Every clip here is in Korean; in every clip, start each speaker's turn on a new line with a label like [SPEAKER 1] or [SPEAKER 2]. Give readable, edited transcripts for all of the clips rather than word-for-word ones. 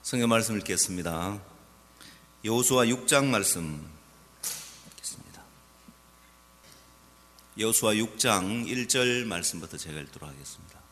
[SPEAKER 1] 성경 말씀 읽겠습니다. 여호수아 6장 말씀 읽겠습니다. 여호수아 6장 1절 말씀부터 제가 읽도록 하겠습니다.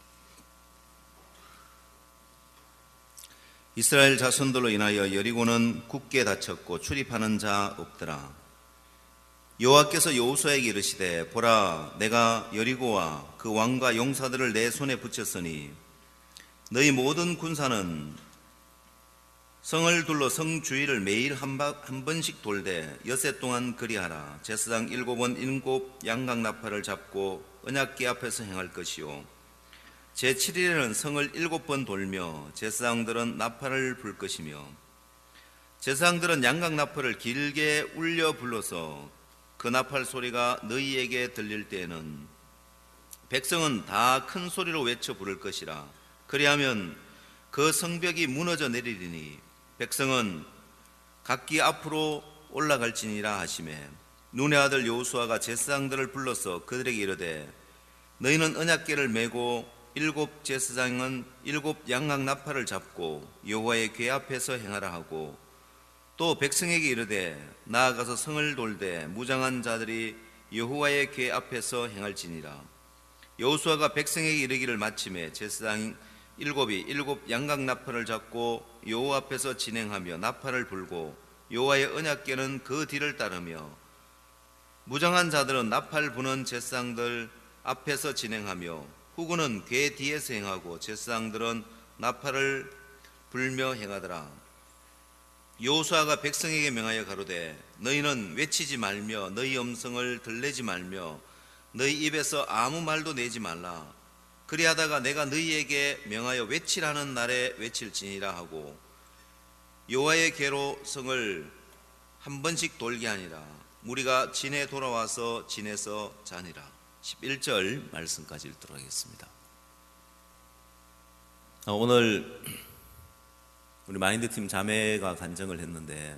[SPEAKER 1] 이스라엘 자손들로 인하여 여리고는 굳게 닫혔고 출입하는 자 없더라. 여호와께서 여호수아에게 이르시되 보라, 내가 여리고와 그 왕과 용사들을 내 손에 붙였으니 너희 모든 군사는 성을 둘러 성 주위를 매일 한 번씩 돌되 엿새 동안 그리하라. 제사장 7번 7 양각나팔을 잡고 언약궤 앞에서 행할 것이요 제7일에는 성을 7번 돌며 제사장들은 나팔을 불 것이며 제사장들은 양각나팔을 길게 울려 불러서 그 나팔 소리가 너희에게 들릴 때에는 백성은 다 큰 소리로 외쳐 부를 것이라. 그리하면 그 성벽이 무너져 내리리니 백성은 각기 앞으로 올라갈지니라 하시매 눈의 아들 여호수아가 제사장들을 불러서 그들에게 이르되 너희는 언약궤를 메고 7 제사장은 7 양각나팔을 잡고 여호와의 궤 앞에서 행하라 하고 또 백성에게 이르되 나아가서 성을 돌되 무장한 자들이 여호와의 궤 앞에서 행할지니라. 여호수아가 백성에게 이르기를 마침에 제사장 7이 7 양각나팔을 잡고 여호와 앞에서 진행하며 나팔을 불고 여호와의 언약궤는 그 뒤를 따르며 무장한 자들은 나팔 부는 제사장들 앞에서 진행하며 후군은 궤 뒤에서 행하고 제사장들은 나팔을 불며 행하더라. 여호수아가 백성에게 명하여 가로되 너희는 외치지 말며 너희 음성을 들내지 말며 너희 입에서 아무 말도 내지 말라. 그리하다가 내가 너희에게 명하여 외치라는 날에 외칠지니라 하고 여호와의 궤로 성을 한 번씩 돌게 하니라. 무리가 진에 돌아와서 진에서 자니라. 11절 말씀까지 읽도록 하겠습니다. 오늘 우리 마인드팀 자매가 간증을 했는데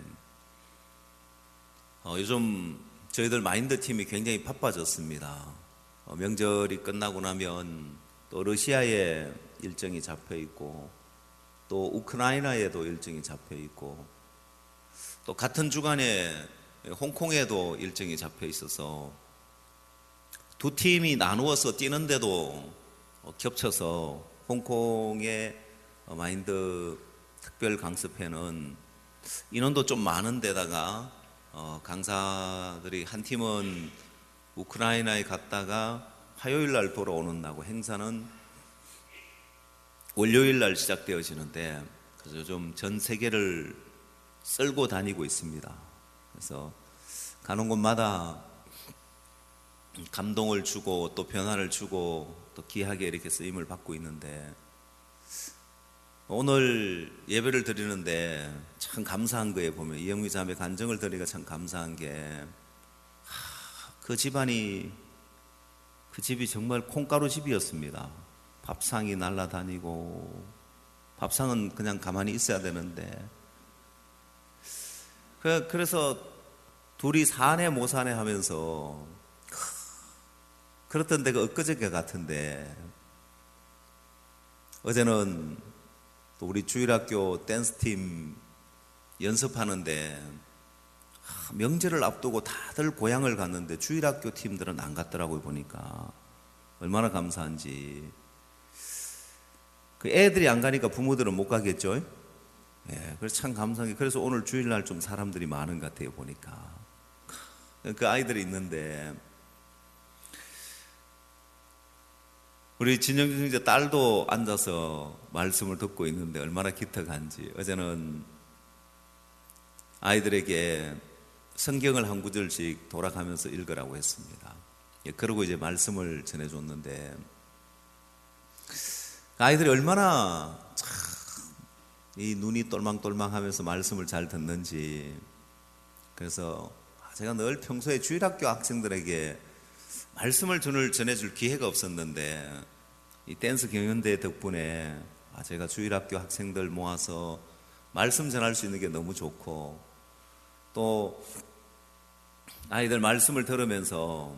[SPEAKER 1] 요즘 저희들 마인드팀이 굉장히 바빠졌습니다. 명절이 끝나고 나면 또 러시아에 일정이 잡혀 있고 또 우크라이나에도 일정이 잡혀 있고 또 같은 주간에 홍콩에도 일정이 잡혀 있어서 두 팀이 나누어서 뛰는데도 겹쳐서 홍콩의 마인드 특별 강습회는 인원도 좀 많은 데다가 강사들이 한 팀은 우크라이나에 갔다가 화요일 날 돌아오는 나고 행사는 월요일 날 시작되어지는데 그래서 요즘 전 세계를 쓸고 다니고 있습니다. 그래서 가는 곳마다 감동을 주고 또 변화를 주고 또 귀하게 이렇게 쓰임을 받고 있는데 오늘 예배를 드리는데 참 감사한 거에 보면 이영미 자매 간증을 드리니까 참 감사한 게 그 집이 정말 콩가루 집이었습니다. 밥상이 날아다니고 밥상은 그냥 가만히 있어야 되는데 그래서 둘이 사내 못 사내 하면서 그랬던 데가 엊그저께 같은데 어제는 또 우리 주일학교 댄스팀 연습하는데 명절을 앞두고 다들 고향을 갔는데 주일학교 팀들은 안 갔더라고요. 보니까 얼마나 감사한지. 그 애들이 안 가니까 부모들은 못 가겠죠. 예, 그래서 참 감사한 게 그래서 오늘 주일날 좀 사람들이 많은 것 같아요. 보니까 그 아이들이 있는데 우리 진영준 형제 딸도 앉아서 말씀을 듣고 있는데 얼마나 기특한지. 어제는 아이들에게 성경을 한 구절씩 돌아가면서 읽으라고 했습니다. 그러고 이제 말씀을 전해줬는데 아이들이 얼마나 참 이 눈이 똘망똘망하면서 말씀을 잘 듣는지. 그래서 제가 늘 평소에 주일학교 학생들에게 말씀을 전해줄 기회가 없었는데 이 댄스 경연대 덕분에 제가 주일학교 학생들 모아서 말씀 전할 수 있는 게 너무 좋고 또 아이들 말씀을 들으면서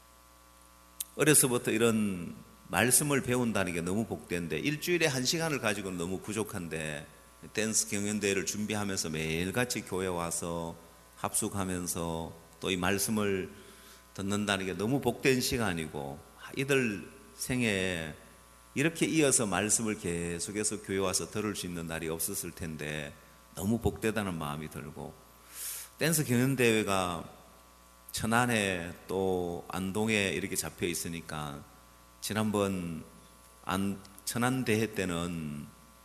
[SPEAKER 1] 어려서부터 이런 말씀을 배운다는 게 너무 복된데 일주일에 1시간을 가지고는 너무 부족한데 댄스 경연대회를 준비하면서 매일같이 교회 와서 합숙하면서 또 이 말씀을 듣는다는 게 너무 복된 시간이고, 이들 생에 이렇게 이어서 말씀을 계속해서 교회 와서 들을 수 있는 날이 없었을 텐데 너무 복되다는 마음이 들고, 댄스 경연대회가 천안에 또 안동에 이렇게 잡혀 있으니까 지난번 천안대회 때는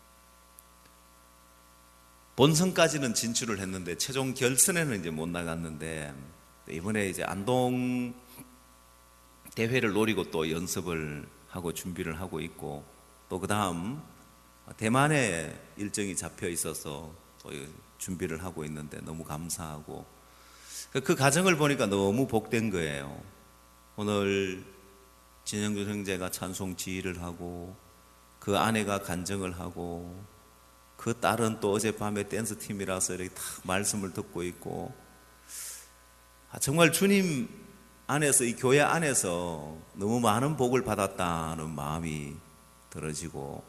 [SPEAKER 1] 본선까지는 진출을 했는데 최종 결선에는 이제 못 나갔는데, 이번에 이제 안동 대회를 노리고 또 연습을 하고 준비를 하고 있고, 또 그 다음 대만에 일정이 잡혀 있어서 또 준비를 하고 있는데 너무 감사하고, 그 과정을 보니까 너무 복된 거예요. 오늘 진영준 형제가 찬송 지휘를 하고, 그 아내가 간증을 하고, 그 딸은 또 어젯밤에 댄스 팀이라서 이렇게 딱 말씀을 듣고 있고, 정말 주님 안에서, 이 교회 안에서 너무 많은 복을 받았다는 마음이 들어지고,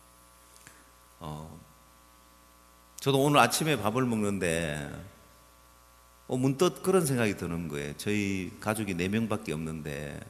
[SPEAKER 1] 저도 오늘 아침에 밥을 먹는데 문득 그런 생각이 드는 거예요. 저희 가족이 4명밖에 없는데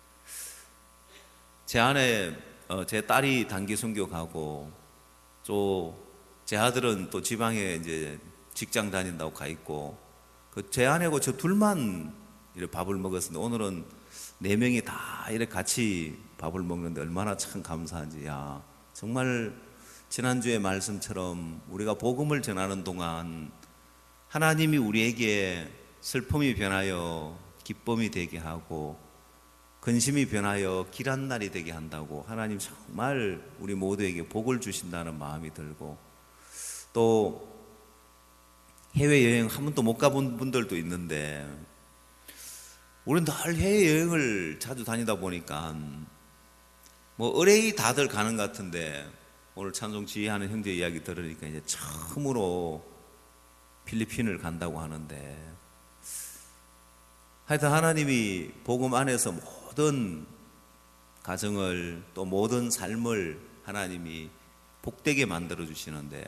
[SPEAKER 1] 제 아내, 제 딸이 단기 선교 가고, 또 제 아들은 또 지방에 이제 직장 다닌다고 가 있고, 제 아내고 저 둘만 이렇게 밥을 먹었는데, 오늘은 4명이 다 이렇게 같이 밥을 먹는데 얼마나 참 감사한지. 야, 정말 지난주의 말씀처럼 우리가 복음을 전하는 동안 하나님이 우리에게 슬픔이 변하여 기쁨이 되게 하고, 근심이 변하여 길한 날이 되게 한다고 하나님 정말 우리 모두에게 복을 주신다는 마음이 들고, 또 해외여행 한 번도 못 가본 분들도 있는데, 우리는 늘 해외여행을 자주 다니다 보니까 의뢰이 다들 가는 것 같은데, 오늘 찬송 지휘하는 형제 이야기 들으니까 이제 처음으로 필리핀을 간다고 하는데, 하여튼 하나님이 복음 안에서 모든 가정을, 또 모든 삶을 하나님이 복되게 만들어 주시는데,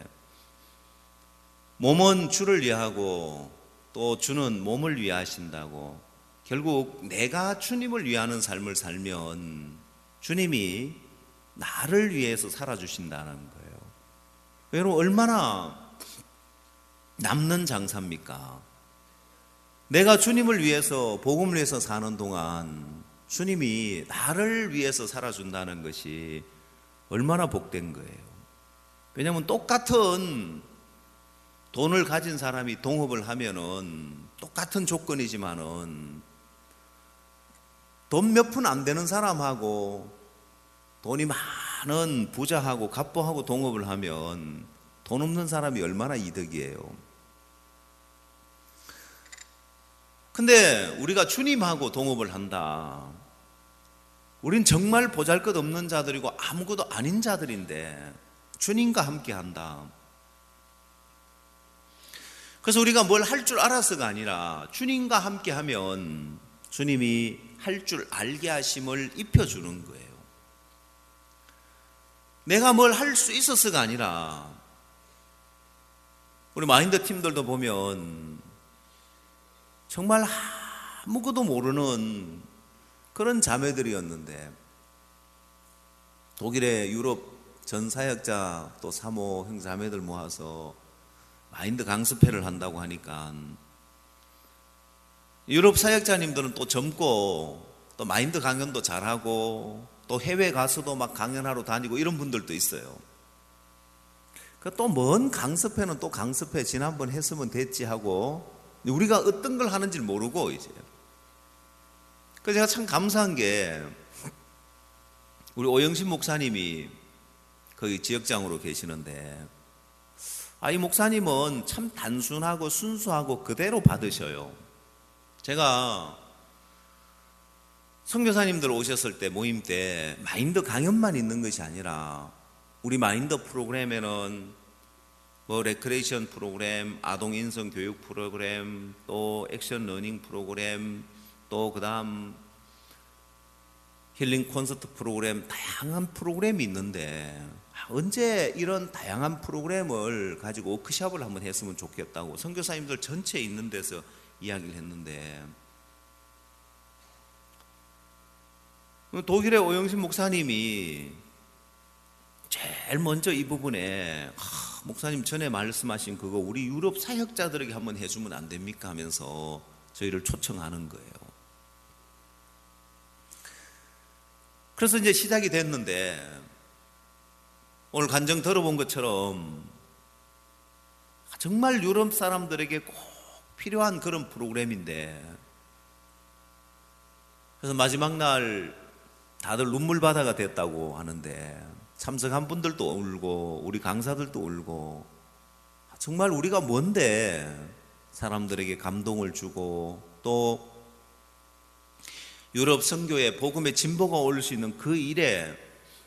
[SPEAKER 1] 몸은 주를 위하고 또 주는 몸을 위하신다고, 결국 내가 주님을 위하는 삶을 살면 주님이 나를 위해서 살아주신다는 거예요. 여러분, 얼마나 남는 장사입니까? 내가 주님을 위해서, 복음을 위해서 사는 동안 주님이 나를 위해서 살아준다는 것이 얼마나 복된 거예요. 왜냐하면 똑같은 돈을 가진 사람이 동업을 하면은 똑같은 조건이지만은, 돈 몇 푼 안 되는 사람하고 돈이 많은 부자하고 갑부하고 동업을 하면 돈 없는 사람이 얼마나 이득이에요. 근데 우리가 주님하고 동업을 한다. 우린 정말 보잘것없는 자들이고 아무것도 아닌 자들인데 주님과 함께 한다. 그래서 우리가 뭘 할 줄 알아서가 아니라 주님과 함께 하면 주님이 할 줄 알게 하심을 입혀주는 거예요. 내가 뭘 할 수 있어서가 아니라, 우리 마인드 팀들도 보면 정말 아무것도 모르는 그런 자매들이었는데, 독일의 유럽 전 사역자 또 사모 형 자매들 모아서 마인드 강습회를 한다고 하니까, 유럽 사역자님들은 또 젊고 또 마인드 강연도 잘하고 또 해외 가서도 막 강연하러 다니고 이런 분들도 있어요. 또 먼 강습회는 또 강습회 지난번 했으면 됐지 하고, 우리가 어떤 걸 하는지 모르고 이제. 그래서 제가 참 감사한 게, 우리 오영신 목사님이 거기 지역장으로 계시는데, 이 목사님은 참 단순하고 순수하고 그대로 받으셔요. 제가 선교사님들 오셨을 때, 모임 때 마인드 강연만 있는 것이 아니라, 우리 마인드 프로그램에는 레크레이션 프로그램, 아동 인성 교육 프로그램, 또 액션 러닝 프로그램, 또 그 다음 힐링 콘서트 프로그램, 다양한 프로그램이 있는데 언제 이런 다양한 프로그램을 가지고 워크숍을 한번 했으면 좋겠다고 선교사님들 전체 있는 데서 이야기를 했는데, 독일의 오영신 목사님이 제일 먼저 이 부분에 목사님 전에 말씀하신 그거 우리 유럽 사역자들에게 한번 해주면 안 됩니까 하면서 저희를 초청하는 거예요. 그래서 이제 시작이 됐는데, 오늘 간증 들어본 것처럼 정말 유럽 사람들에게 꼭 필요한 그런 프로그램인데, 그래서 마지막 날 다들 눈물바다가 됐다고 하는데, 참석한 분들도 울고 우리 강사들도 울고, 정말 우리가 뭔데 사람들에게 감동을 주고 또 유럽 선교에 복음의 진보가 올 수 있는 그 일에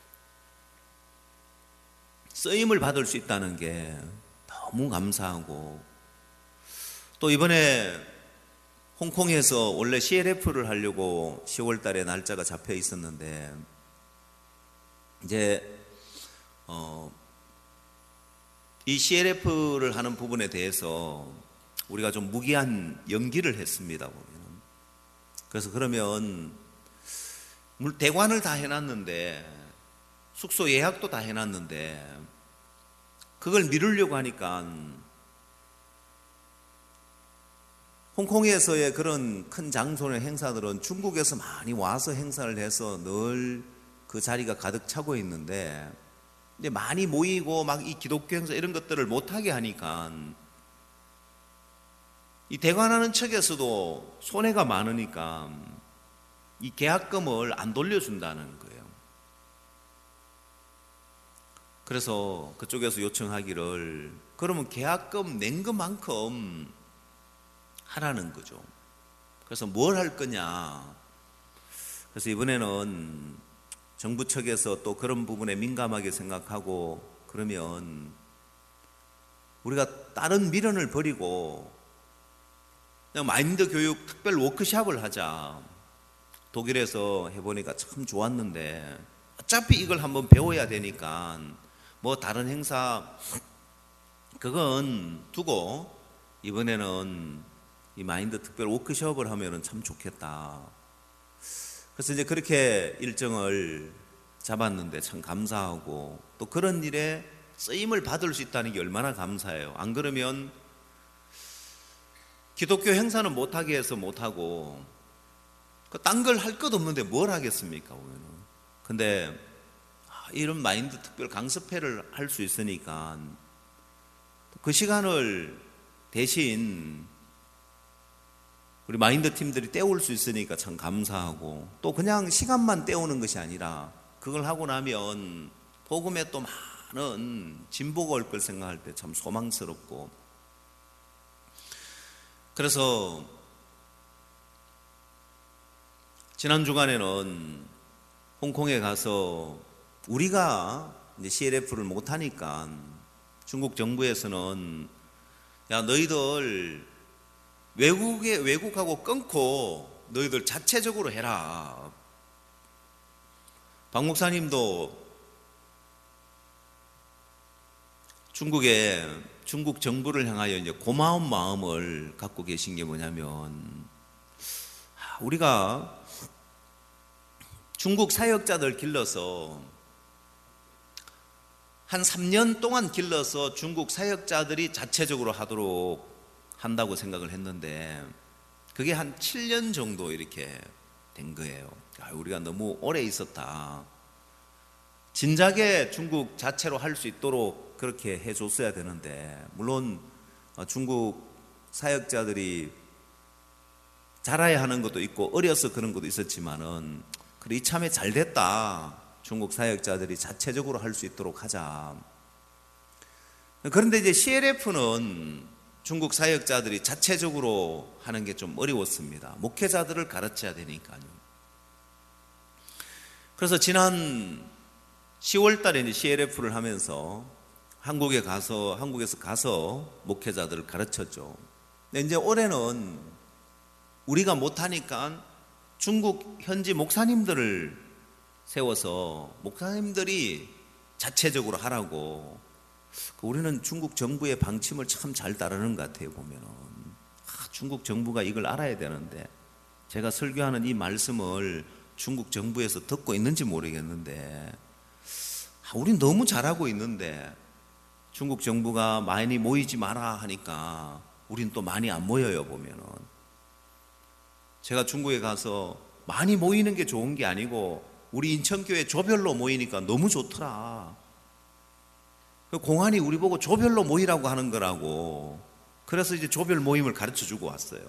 [SPEAKER 1] 쓰임을 받을 수 있다는 게 너무 감사하고, 또 이번에 홍콩에서 원래 CLF를 하려고 10월 달에 날짜가 잡혀 있었는데, 이제 이 CLF를 하는 부분에 대해서 우리가 좀 무기한 연기를 했습니다. 보면. 그래서 그러면 대관을 다 해놨는데, 숙소 예약도 다 해놨는데 그걸 미루려고 하니까 홍콩에서의 그런 큰 장소의 행사들은 중국에서 많이 와서 행사를 해서 늘 그 자리가 가득 차고 있는데, 이제 많이 모이고 막 이 기독교 행사 이런 것들을 못하게 하니까 이 대관하는 측에서도 손해가 많으니까 이 계약금을 안 돌려준다는 거예요. 그래서 그쪽에서 요청하기를, 그러면 계약금 낸 것만큼 하라는 거죠. 그래서 뭘 할 거냐. 그래서 이번에는 정부 측에서 또 그런 부분에 민감하게 생각하고, 그러면 우리가 다른 미련을 버리고 그냥 마인드 교육 특별 워크숍을 하자. 독일에서 해보니까 참 좋았는데, 어차피 이걸 한번 배워야 되니까 뭐 다른 행사 그건 두고 이번에는 이 마인드 특별 워크숍을 하면은 참 좋겠다. 그래서 이제 그렇게 일정을 잡았는데 참 감사하고, 또 그런 일에 쓰임을 받을 수 있다는 게 얼마나 감사해요. 안 그러면 기독교 행사는 못하게 해서 못하고 딴 걸 할 것 없는데 뭘 하겠습니까 보면은. 근데 이런 마인드 특별 강습회를 할 수 있으니까 그 시간을 대신 우리 마인드 팀들이 때울 수 있으니까 참 감사하고, 또 그냥 시간만 때우는 것이 아니라 그걸 하고 나면 복음에 또 많은 진보가 올 걸 생각할 때 참 소망스럽고, 그래서 지난 주간에는 홍콩에 가서 우리가 이제 CLF를 못하니까 중국 정부에서는 야, 너희들 외국하고 끊고 너희들 자체적으로 해라. 박 목사님도 중국 정부를 향하여 이제 고마운 마음을 갖고 계신 게 뭐냐면, 우리가 중국 사역자들 길러서 한 3년 동안 길러서 중국 사역자들이 자체적으로 하도록 한다고 생각을 했는데, 그게 한 7년 정도 이렇게 된 거예요. 우리가 너무 오래 있었다. 진작에 중국 자체로 할 수 있도록 그렇게 해줬어야 되는데, 물론 중국 사역자들이 자라야 하는 것도 있고 어려서 그런 것도 있었지만은, 그래 이참에 잘 됐다. 중국 사역자들이 자체적으로 할 수 있도록 하자. 그런데 이제 CLF는 중국 사역자들이 자체적으로 하는 게 좀 어려웠습니다. 목회자들을 가르쳐야 되니까요. 그래서 지난 10월 달에 이제 CLF를 하면서 한국에서 가서 목회자들을 가르쳤죠. 근데 이제 올해는 우리가 못하니까 중국 현지 목사님들을 세워서 목사님들이 자체적으로 하라고. 우리는 중국 정부의 방침을 참 잘 따르는 것 같아요. 보면은 중국 정부가 이걸 알아야 되는데, 제가 설교하는 이 말씀을 중국 정부에서 듣고 있는지 모르겠는데, 우린 너무 잘하고 있는데 중국 정부가 많이 모이지 마라 하니까 우린 또 많이 안 모여요. 보면은 제가 중국에 가서 많이 모이는 게 좋은 게 아니고 우리 인천교회 조별로 모이니까 너무 좋더라. 공안이 우리 보고 조별로 모이라고 하는 거라고. 그래서 이제 조별 모임을 가르쳐 주고 왔어요.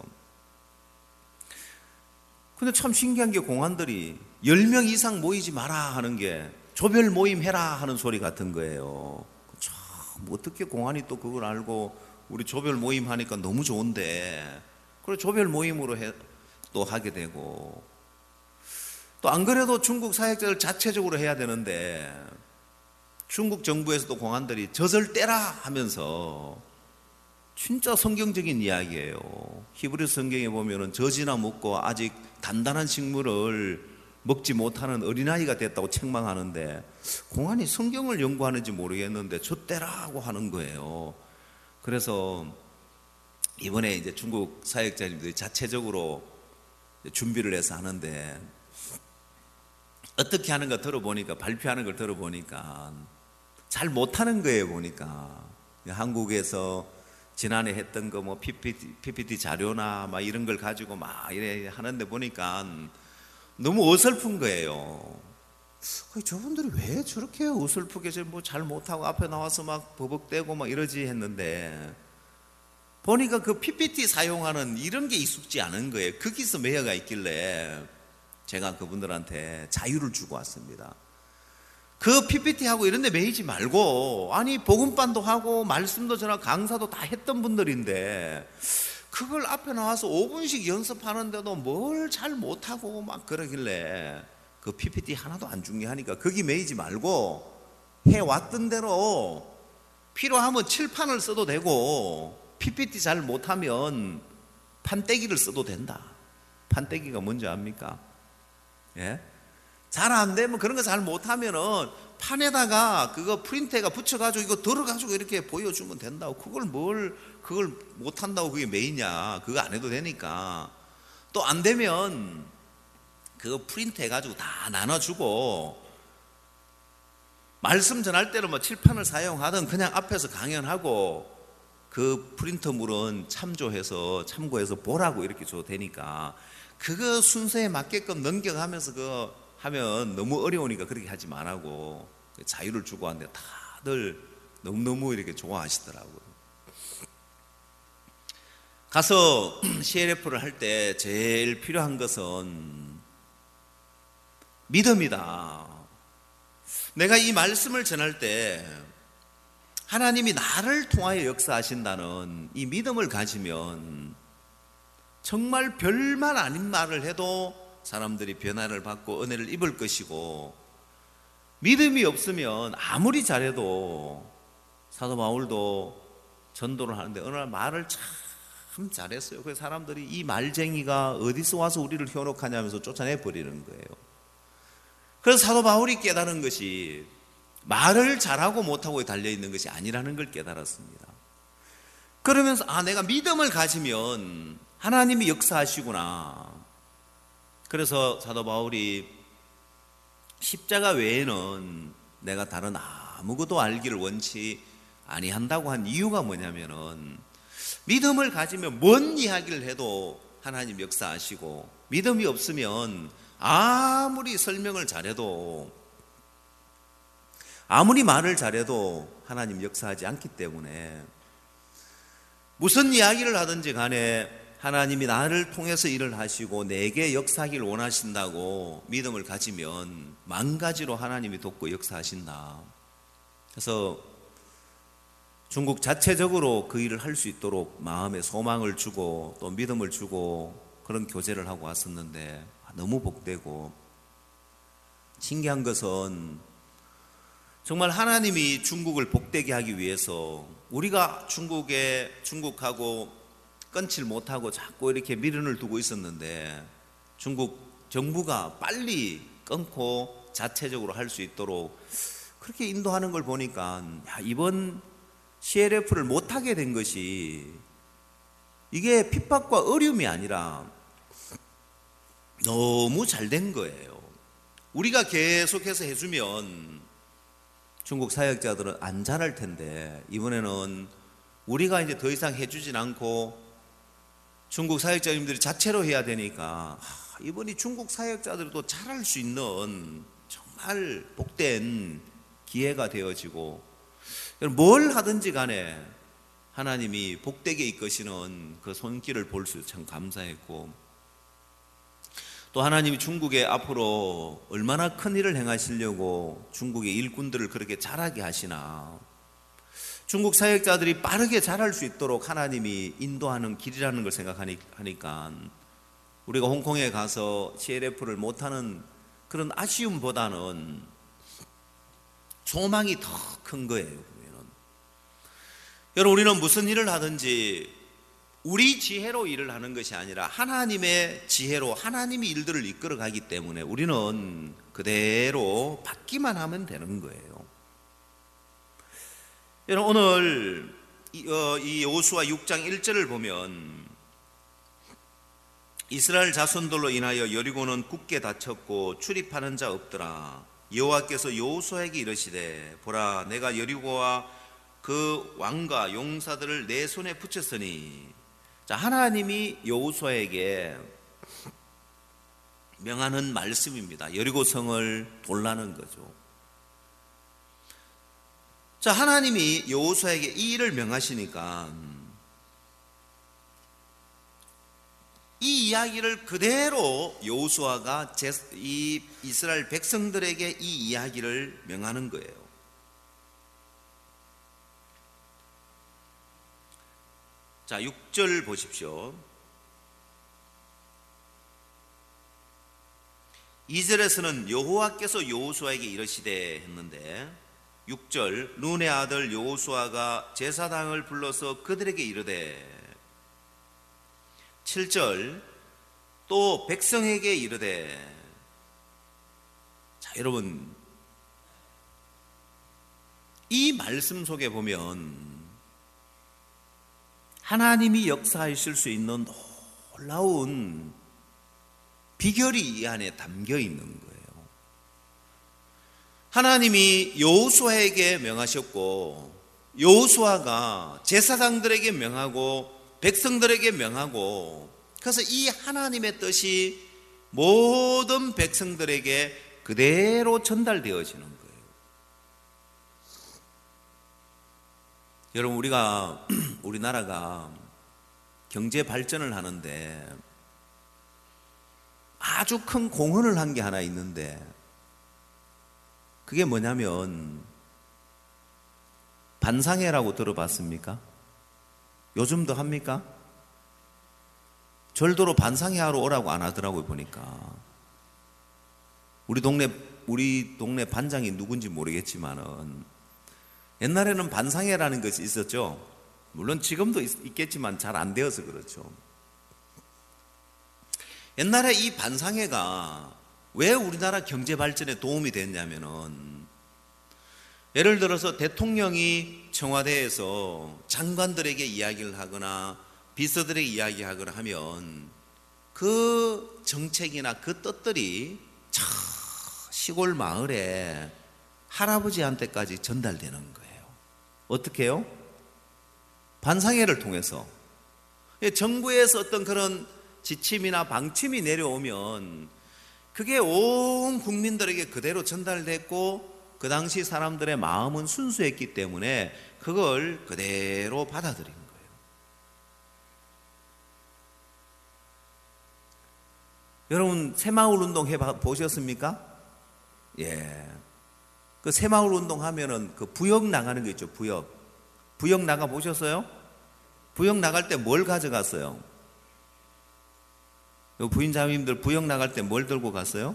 [SPEAKER 1] 근데 참 신기한 게 공안들이 10명 이상 모이지 마라 하는 게 조별 모임 해라 하는 소리 같은 거예요. 참 어떻게 공안이 또 그걸 알고 우리 조별 모임 하니까 너무 좋은데, 그래 조별 모임으로 또 하게 되고, 또 안 그래도 중국 사역자를 자체적으로 해야 되는데 중국 정부에서도 공안들이 젖을 떼라 하면서, 진짜 성경적인 이야기예요. 히브리 성경에 보면은 젖이나 먹고 아직 단단한 식물을 먹지 못하는 어린아이가 됐다고 책망하는데, 공안이 성경을 연구하는지 모르겠는데 젖 떼라고 하는 거예요. 그래서 이번에 이제 중국 사역자님들이 자체적으로 준비를 해서 하는데, 어떻게 하는가 들어보니까, 발표하는 걸 들어보니까 잘 못하는 거예요. 보니까 한국에서 지난해 했던 거 뭐 PPT 자료나 막 이런 걸 가지고 막 이래 하는데 보니까 너무 어설픈 거예요. 저분들이 왜 저렇게 어설프게 뭐 잘 못하고 앞에 나와서 막 버벅대고 막 이러지 했는데, 보니까 그 PPT 사용하는 이런 게 익숙지 않은 거예요. 거기서 매여가 있길래 제가 그분들한테 자유를 주고 왔습니다. 그 PPT하고 이런 데 매이지 말고, 아니 복음반도 하고 말씀도 전하고 강사도 다 했던 분들인데 그걸 앞에 나와서 5분씩 연습하는데도 뭘 잘 못하고 막 그러길래, 그 PPT 하나도 안 중요하니까 거기 매이지 말고 해왔던 대로 필요하면 칠판을 써도 되고, PPT 잘 못하면 판때기를 써도 된다. 판때기가 뭔지 압니까? 예? 잘 안 되면, 그런 거 잘 못하면은 판에다가 그거 프린터가 붙여가지고 이거 들어가지고 이렇게 보여주면 된다고. 그걸 못한다고 그게 메이냐. 그거 안 해도 되니까. 또 안 되면 그거 프린트 해가지고 다 나눠주고, 말씀 전할 때는 뭐 칠판을 사용하든 그냥 앞에서 강연하고 그 프린터물은 참고해서 보라고 이렇게 줘도 되니까, 그거 순서에 맞게끔 넘겨가면서 그거 하면 너무 어려우니까 그렇게 하지 말라고 자유를 주고 왔는데 다들 너무너무 이렇게 좋아하시더라고요. 가서 CLF를 할 때 제일 필요한 것은 믿음이다. 내가 이 말씀을 전할 때 하나님이 나를 통하여 역사하신다는 이 믿음을 가지면 정말 별말 아닌 말을 해도 사람들이 변화를 받고 은혜를 입을 것이고, 믿음이 없으면 아무리 잘해도, 사도 바울도 전도를 하는데 어느 날 말을 참 잘했어요. 그래서 사람들이 이 말쟁이가 어디서 와서 우리를 현혹하냐면서 쫓아내버리는 거예요. 그래서 사도 바울이 깨달은 것이 말을 잘하고 못하고에 달려있는 것이 아니라는 걸 깨달았습니다. 그러면서 내가 믿음을 가지면 하나님이 역사하시구나. 그래서 사도 바울이 십자가 외에는 내가 다른 아무것도 알기를 원치 아니한다고 한 이유가 뭐냐면은, 믿음을 가지면 뭔 이야기를 해도 하나님 역사하시고, 믿음이 없으면 아무리 설명을 잘해도, 아무리 말을 잘해도 하나님 역사하지 않기 때문에, 무슨 이야기를 하든지 간에 하나님이 나를 통해서 일을 하시고 내게 역사하기를 원하신다고 믿음을 가지면 만 가지로 하나님이 돕고 역사하신다. 그래서 중국 자체적으로 그 일을 할 수 있도록 마음에 소망을 주고 또 믿음을 주고 그런 교제를 하고 왔었는데, 너무 복되고, 신기한 것은 정말 하나님이 중국을 복되게 하기 위해서 우리가 중국하고 끊질 못하고 자꾸 이렇게 미련을 두고 있었는데, 중국 정부가 빨리 끊고 자체적으로 할 수 있도록
[SPEAKER 2] 그렇게 인도하는 걸 보니까 이번 CLF를 못하게 된 것이 이게 핍박과 어려움이 아니라 너무 잘 된 거예요. 우리가 계속해서 해주면 중국 사역자들은 안 잘할 텐데 이번에는 우리가 이제 더 이상 해주진 않고 중국 사역자님들이 자체로 해야 되니까 이번이 중국 사역자들도 잘할 수 있는 정말 복된 기회가 되어지고, 뭘 하든지 간에 하나님이 복되게 이끄시는 그 손길을 볼 수 참 감사했고, 또 하나님이 중국에 앞으로 얼마나 큰 일을 행하시려고 중국의 일꾼들을 그렇게 잘하게 하시나, 중국 사역자들이 빠르게 잘할 수 있도록 하나님이 인도하는 길이라는 걸 생각하니까 우리가 홍콩에 가서 CLF를 못하는 그런 아쉬움보다는 소망이 더 큰 거예요. 보면은. 여러분, 우리는 무슨 일을 하든지 우리 지혜로 일을 하는 것이 아니라 하나님의 지혜로 하나님이 일들을 이끌어 가기 때문에 우리는 그대로 받기만 하면 되는 거예요. 여러분, 오늘 이 여호수아 6장 1절을 보면 이스라엘 자손들로 인하여 여리고는 굳게 닫혔고 출입하는 자 없더라. 여호와께서 여호수아에게 이르시되 보라, 내가 여리고와 그 왕과 용사들을 내 손에 붙였으니. 자, 하나님이 여호수아에게 명하는 말씀입니다. 여리고 성을 돌라는 거죠. 자, 하나님이 여호수아에게 이 일을 명하시니까 이 이야기를 그대로 여호수아가 이 이스라엘 백성들에게 이 이야기를 명하는 거예요. 자, 6절 보십시오. 2절에서는 여호와께서 여호수아에게 이르시되 했는데 6절, 눈의 아들 여호수아가 제사장을 불러서 그들에게 이르되, 7절, 또 백성에게 이르되. 자, 여러분, 이 말씀 속에 보면 하나님이 역사하실 수 있는 놀라운 비결이 이 안에 담겨 있는 거예요. 하나님이 여호수아에게 명하셨고 여호수아가 제사장들에게 명하고 백성들에게 명하고, 그래서 이 하나님의 뜻이 모든 백성들에게 그대로 전달되어지는 거예요. 여러분, 우리나라가 경제 발전을 하는데 아주 큰 공헌을 한 게 하나 있는데, 그게 뭐냐면 반상회라고 들어봤습니까? 요즘도 합니까? 절도로 반상회 하러 오라고 안 하더라고요, 보니까. 우리 동네 반장이 누군지 모르겠지만은 옛날에는 반상회라는 것이 있었죠. 물론 지금도 있겠지만 잘 안 되어서 그렇죠. 옛날에 이 반상회가 왜 우리나라 경제 발전에 도움이 됐냐면은, 예를 들어서 대통령이 청와대에서 장관들에게 이야기를 하거나 비서들에게 이야기하거나 하면 그 정책이나 그 뜻들이 저 시골 마을에 할아버지한테까지 전달되는 거예요. 어떻게 해요? 반상회를 통해서. 정부에서 어떤 그런 지침이나 방침이 내려오면 그게 온 국민들에게 그대로 전달됐고, 그 당시 사람들의 마음은 순수했기 때문에 그걸 그대로 받아들인 거예요. 여러분, 새마을 운동 해보셨습니까? 예. 그 새마을 운동 하면은 그 부역 나가는 거 있죠, 부역. 부역 나가 보셨어요? 부역 나갈 때 뭘 가져갔어요? 부인자매님들 부역 나갈 때 뭘 들고 갔어요?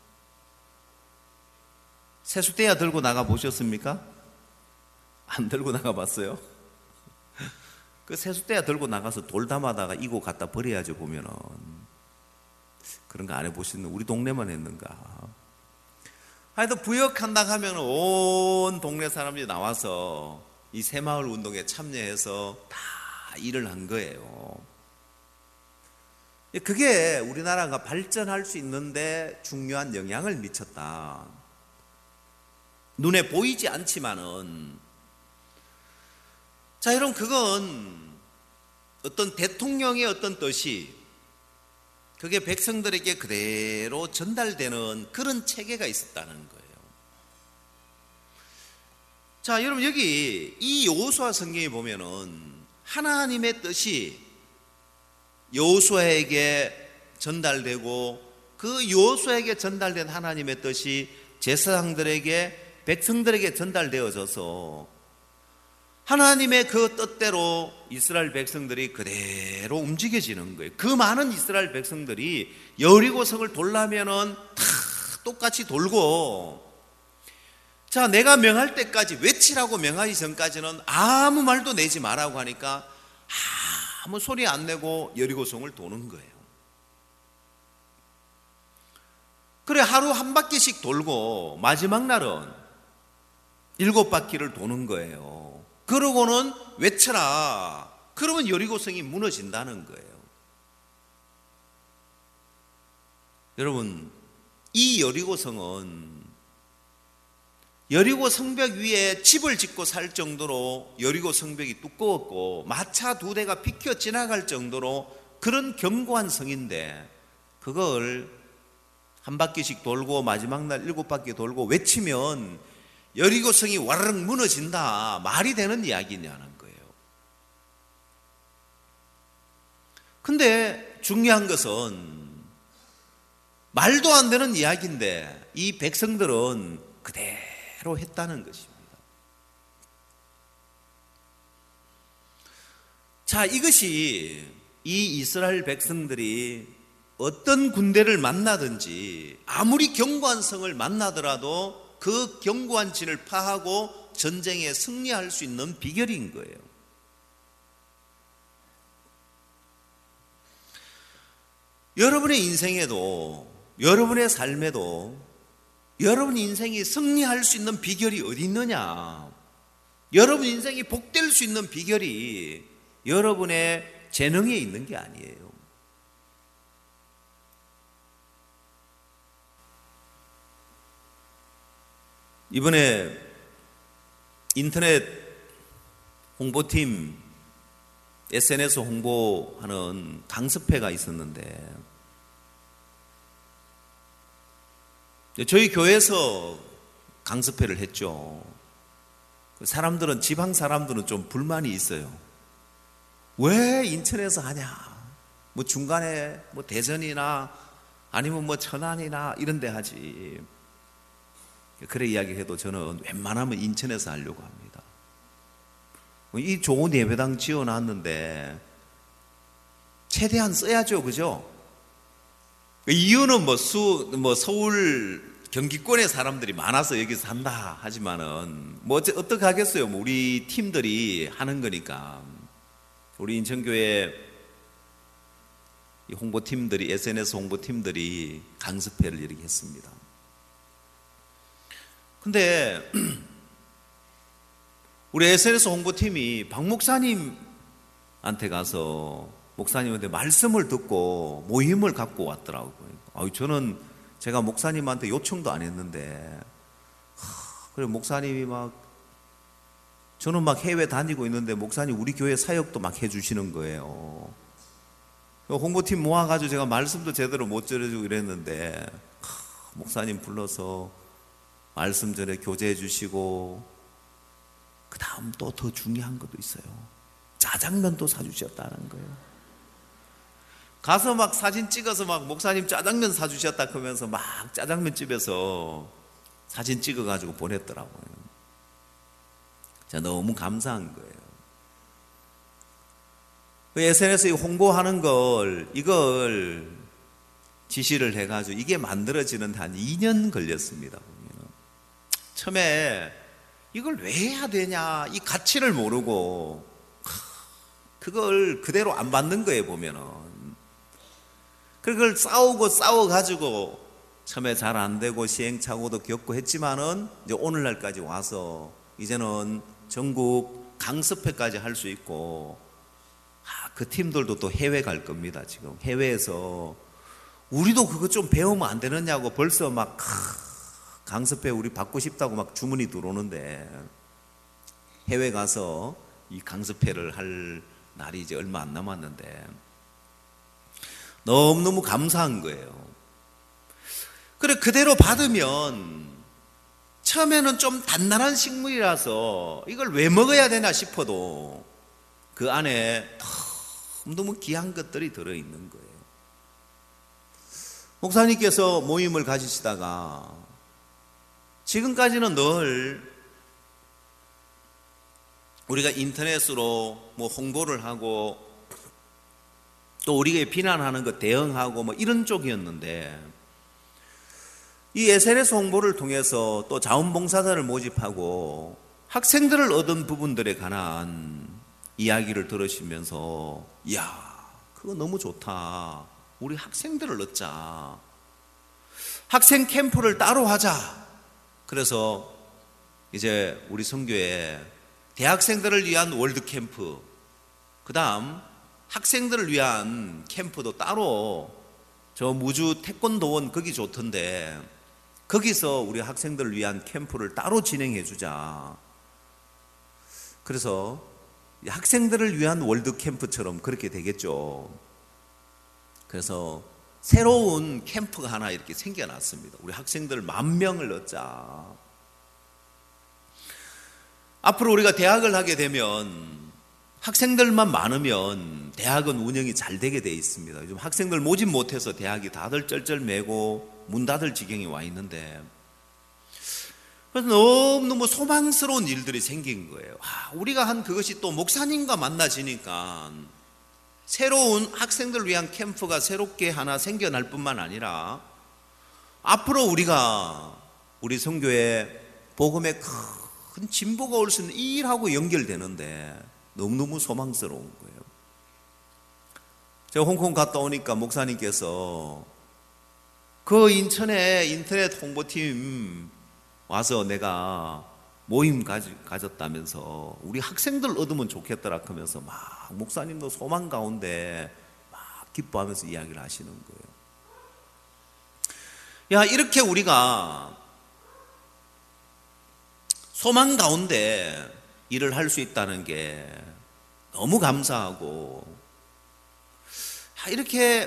[SPEAKER 2] 세숫대야 들고 나가 보셨습니까? 안 들고 나가 봤어요? 그 세숫대야 들고 나가서 돌 담아다가 이고 갖다 버려야죠, 보면은. 그런 거 안 해보시는, 우리 동네만 했는가? 하여튼 부역한다 하면 온 동네 사람들이 나와서 이 새마을 운동에 참여해서 다 일을 한 거예요. 그게 우리나라가 발전할 수 있는데 중요한 영향을 미쳤다. 눈에 보이지 않지만은, 자, 여러분, 그건 어떤 대통령의 어떤 뜻이 그게 백성들에게 그대로 전달되는 그런 체계가 있었다는 거예요. 자, 여러분, 여기 이 여호수아 성경에 보면은 하나님의 뜻이 여호수아에게 전달되고, 그 여호수아에게 전달된 하나님의 뜻이 제사장들에게, 백성들에게 전달되어져서 하나님의 그 뜻대로 이스라엘 백성들이 그대로 움직여지는 거예요. 그 많은 이스라엘 백성들이 여리고성을 돌려면은 다 똑같이 돌고, 자, 내가 명할 때까지, 외치라고 명하기 전까지는 아무 말도 내지 말라고 하니까 아무 소리 안 내고 여리고성을 도는 거예요. 그래, 하루 한 바퀴씩 돌고 마지막 날은 7바퀴를 도는 거예요. 그러고는 외쳐라. 그러면 여리고성이 무너진다는 거예요. 여러분, 이 여리고성은 여리고 성벽 위에 집을 짓고 살 정도로 여리고 성벽이 두꺼웠고 마차 2대가 비켜 지나갈 정도로 그런 견고한 성인데, 그걸 한 바퀴씩 돌고 마지막 날 7바퀴 돌고 외치면 여리고성이 와르륵 무너진다, 말이 되는 이야기냐는 거예요. 근데 중요한 것은 말도 안 되는 이야기인데 이 백성들은 그대로 했다는 것입니다. 자, 이것이 이 이스라엘 백성들이 어떤 군대를 만나든지 아무리 견고한 성을 만나더라도 그 견고한 진을 파하고 전쟁에 승리할 수 있는 비결인 거예요. 여러분의 인생에도, 여러분의 삶에도 여러분 인생이 승리할 수 있는 비결이 어디 있느냐? 여러분 인생이 복될 수 있는 비결이 여러분의 재능에 있는 게 아니에요. 이번에 인터넷 홍보팀, SNS 홍보하는 강습회가 있었는데 저희 교회에서 강습회를 했죠. 사람들은, 지방 사람들은 좀 불만이 있어요. 왜 인천에서 하냐? 뭐 중간에 뭐 대전이나 아니면 뭐 천안이나 이런 데 하지. 그래 이야기해도 저는 웬만하면 인천에서 하려고 합니다. 이 좋은 예배당 지어놨는데 최대한 써야죠, 그죠? 이유는 뭐 서울 경기권의 사람들이 많아서 여기서 한다 하지만은 뭐 어떻게 하겠어요? 뭐 우리 팀들이 하는 거니까. 우리 인천교회 홍보팀들이, SNS 홍보팀들이 강습회를 이렇게 했습니다. 근데 우리 SNS 홍보팀이 박 목사님한테 가서 목사님한테 말씀을 듣고 모임을 갖고 왔더라고요. 저는 제가 목사님한테 요청도 안 했는데, 그래 목사님이 저는 해외 다니고 있는데 목사님 우리 교회 사역도 해주시는 거예요. 홍보팀 모아가지고 제가 말씀도 제대로 못 전해주고 이랬는데, 목사님 불러서 말씀 전에 교제해 주시고, 그 다음 또 더 중요한 것도 있어요. 짜장면도 사주셨다는 거예요. 가서 사진 찍어서 목사님 짜장면 사주셨다 그러면서 짜장면집에서 사진 찍어가지고 보냈더라고요. 제가 너무 감사한 거예요. 그 SNS에 홍보하는 이걸 지시를 해가지고 이게 만들어지는데 한 2년 걸렸습니다. 처음에 이걸 왜 해야 되냐, 이 가치를 모르고 그걸 그대로 안 받는 거예요, 보면은. 그걸 싸워가지고 처음에 잘 안 되고 시행착오도 겪고 했지만은 이제 오늘날까지 와서 이제는 전국 강습회까지 할 수 있고, 그 팀들도 또 해외 갈 겁니다. 지금 해외에서 우리도 그거 좀 배우면 안 되느냐고 벌써 막 강습회 우리 받고 싶다고 막 주문이 들어오는데, 해외 가서 이 강습회를 할 날이 이제 얼마 안 남았는데 너무너무 감사한 거예요. 그래, 그대로 받으면 처음에는 좀 단단한 식물이라서 이걸 왜 먹어야 되나 싶어도 그 안에 너무 귀한 것들이 들어있는 거예요. 목사님께서 모임을 가지시다가 지금까지는 늘 우리가 인터넷으로 뭐 홍보를 하고 또 우리가 비난하는 거 대응하고 뭐 이런 쪽이었는데, 이 SNS 홍보를 통해서 또 자원봉사자를 모집하고 학생들을 얻은 부분들에 관한 이야기를 들으시면서, 이야, 그거 너무 좋다. 우리 학생들을 얻자. 학생 캠프를 따로 하자. 그래서 이제 우리 선교에 대학생들을 위한 월드캠프, 그 다음 학생들을 위한 캠프도 따로, 저 무주 태권도원 거기 좋던데 거기서 우리 학생들을 위한 캠프를 따로 진행해 주자. 그래서 학생들을 위한 월드캠프처럼 그렇게 되겠죠. 그래서 새로운 캠프가 하나 이렇게 생겨났습니다. 우리 학생들 10,000명을 얻자. 앞으로 우리가 대학을 하게 되면 학생들만 많으면 대학은 운영이 잘 되게 돼 있습니다. 요즘 학생들 모집 못해서 대학이 다들 쩔쩔매고 문 닫을 지경에 와 있는데, 그래서 너무너무 소망스러운 일들이 생긴 거예요. 우리가 한 그것이 또 목사님과 만나지니까 새로운 학생들을 위한 캠프가 새롭게 하나 생겨날 뿐만 아니라 앞으로 우리가 우리 선교에 복음의 큰 진보가 올 수 있는 이 일하고 연결되는데 너무너무 소망스러운 거예요. 제가 홍콩 갔다 오니까 목사님께서 그 인천에 인터넷 홍보팀 와서 내가 모임 가졌다면서 우리 학생들 얻으면 좋겠더라 하면서 막 목사님도 소망 가운데 막 기뻐하면서 이야기를 하시는 거예요. 야, 이렇게 우리가 소망 가운데 일을 할 수 있다는 게 너무 감사하고, 이렇게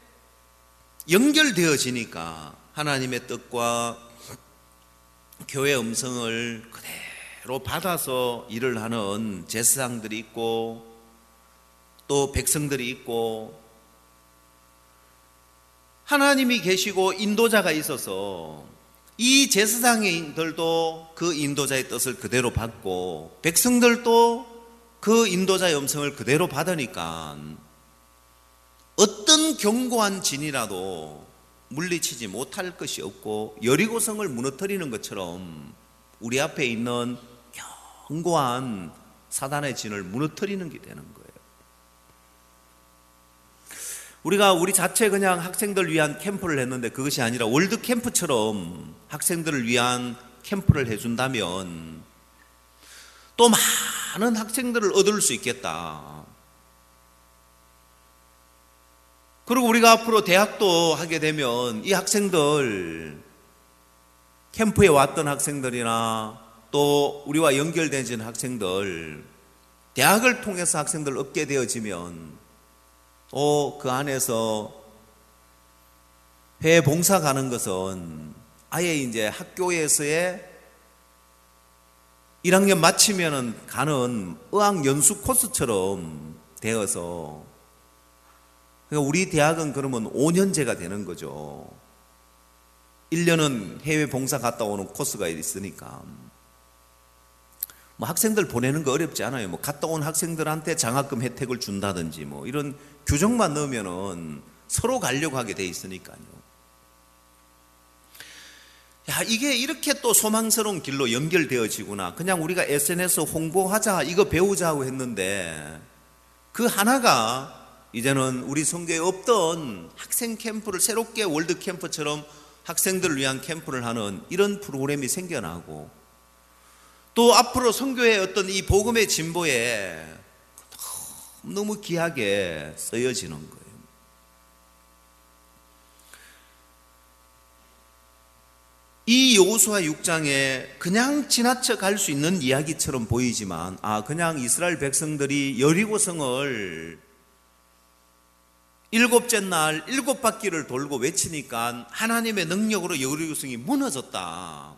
[SPEAKER 2] 연결되어지니까 하나님의 뜻과 교회의 음성을 그대로 받아서 일을 하는 제사장들이 있고 또 백성들이 있고 하나님이 계시고 인도자가 있어서 이 제사장들도 그 인도자의 뜻을 그대로 받고 백성들도 그 인도자의 음성을 그대로 받으니까 어떤 견고한 진이라도 물리치지 못할 것이 없고 여리고성을 무너뜨리는 것처럼 우리 앞에 있는 견고한 사단의 진을 무너뜨리는 게 되는 거예요. 우리가 우리 자체 그냥 학생들 위한 캠프를 했는데 그것이 아니라 월드 캠프처럼 학생들을 위한 캠프를 해준다면 또 많은 학생들을 얻을 수 있겠다. 그리고 우리가 앞으로 대학도 하게 되면 이 학생들, 캠프에 왔던 학생들이나 또 우리와 연결되어진 학생들, 대학을 통해서 학생들 얻게 되어지면 또 그 안에서 회에 봉사 가는 것은 아예 이제 학교에서의 1학년 마치면은 가는 어학 연수 코스처럼 되어서, 그러니까 우리 대학은 그러면 5년제가 되는 거죠. 1년은 해외 봉사 갔다 오는 코스가 있으니까. 뭐 학생들 보내는 거 어렵지 않아요. 뭐 갔다 온 학생들한테 장학금 혜택을 준다든지 뭐 이런 규정만 넣으면은 서로 가려고 하게 돼 있으니까요. 야, 이게 이렇게 또 소망스러운 길로 연결되어지구나. 그냥 우리가 SNS 홍보하자, 이거 배우자고 했는데 그 하나가 이제는 우리 선교에 없던 학생 캠프를 새롭게 월드 캠프처럼 학생들을 위한 캠프를 하는 이런 프로그램이 생겨나고, 또 앞으로 선교의 어떤 이 복음의 진보에 너무 귀하게 쓰여지는 거예요. 이 여호수아 6장에 그냥 지나쳐 갈 수 있는 이야기처럼 보이지만, 그냥 이스라엘 백성들이 여리고성을 일곱째 날 7바퀴를 돌고 외치니까 하나님의 능력으로 여리고성이 무너졌다,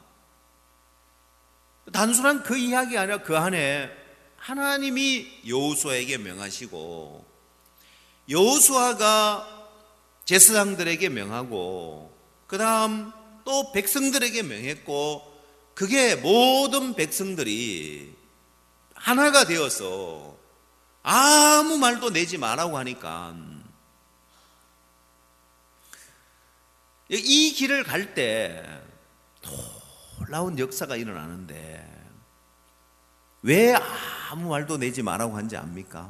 [SPEAKER 2] 단순한 그 이야기가 아니라 그 안에 하나님이 여호수아에게 명하시고, 여호수아가 제사장들에게 명하고, 그 다음 또 백성들에게 명했고, 그게 모든 백성들이 하나가 되어서 아무 말도 내지 말라고 하니까, 이 길을 갈 때 놀라운 역사가 일어나는데, 왜 아무 말도 내지 말라고 한지 압니까?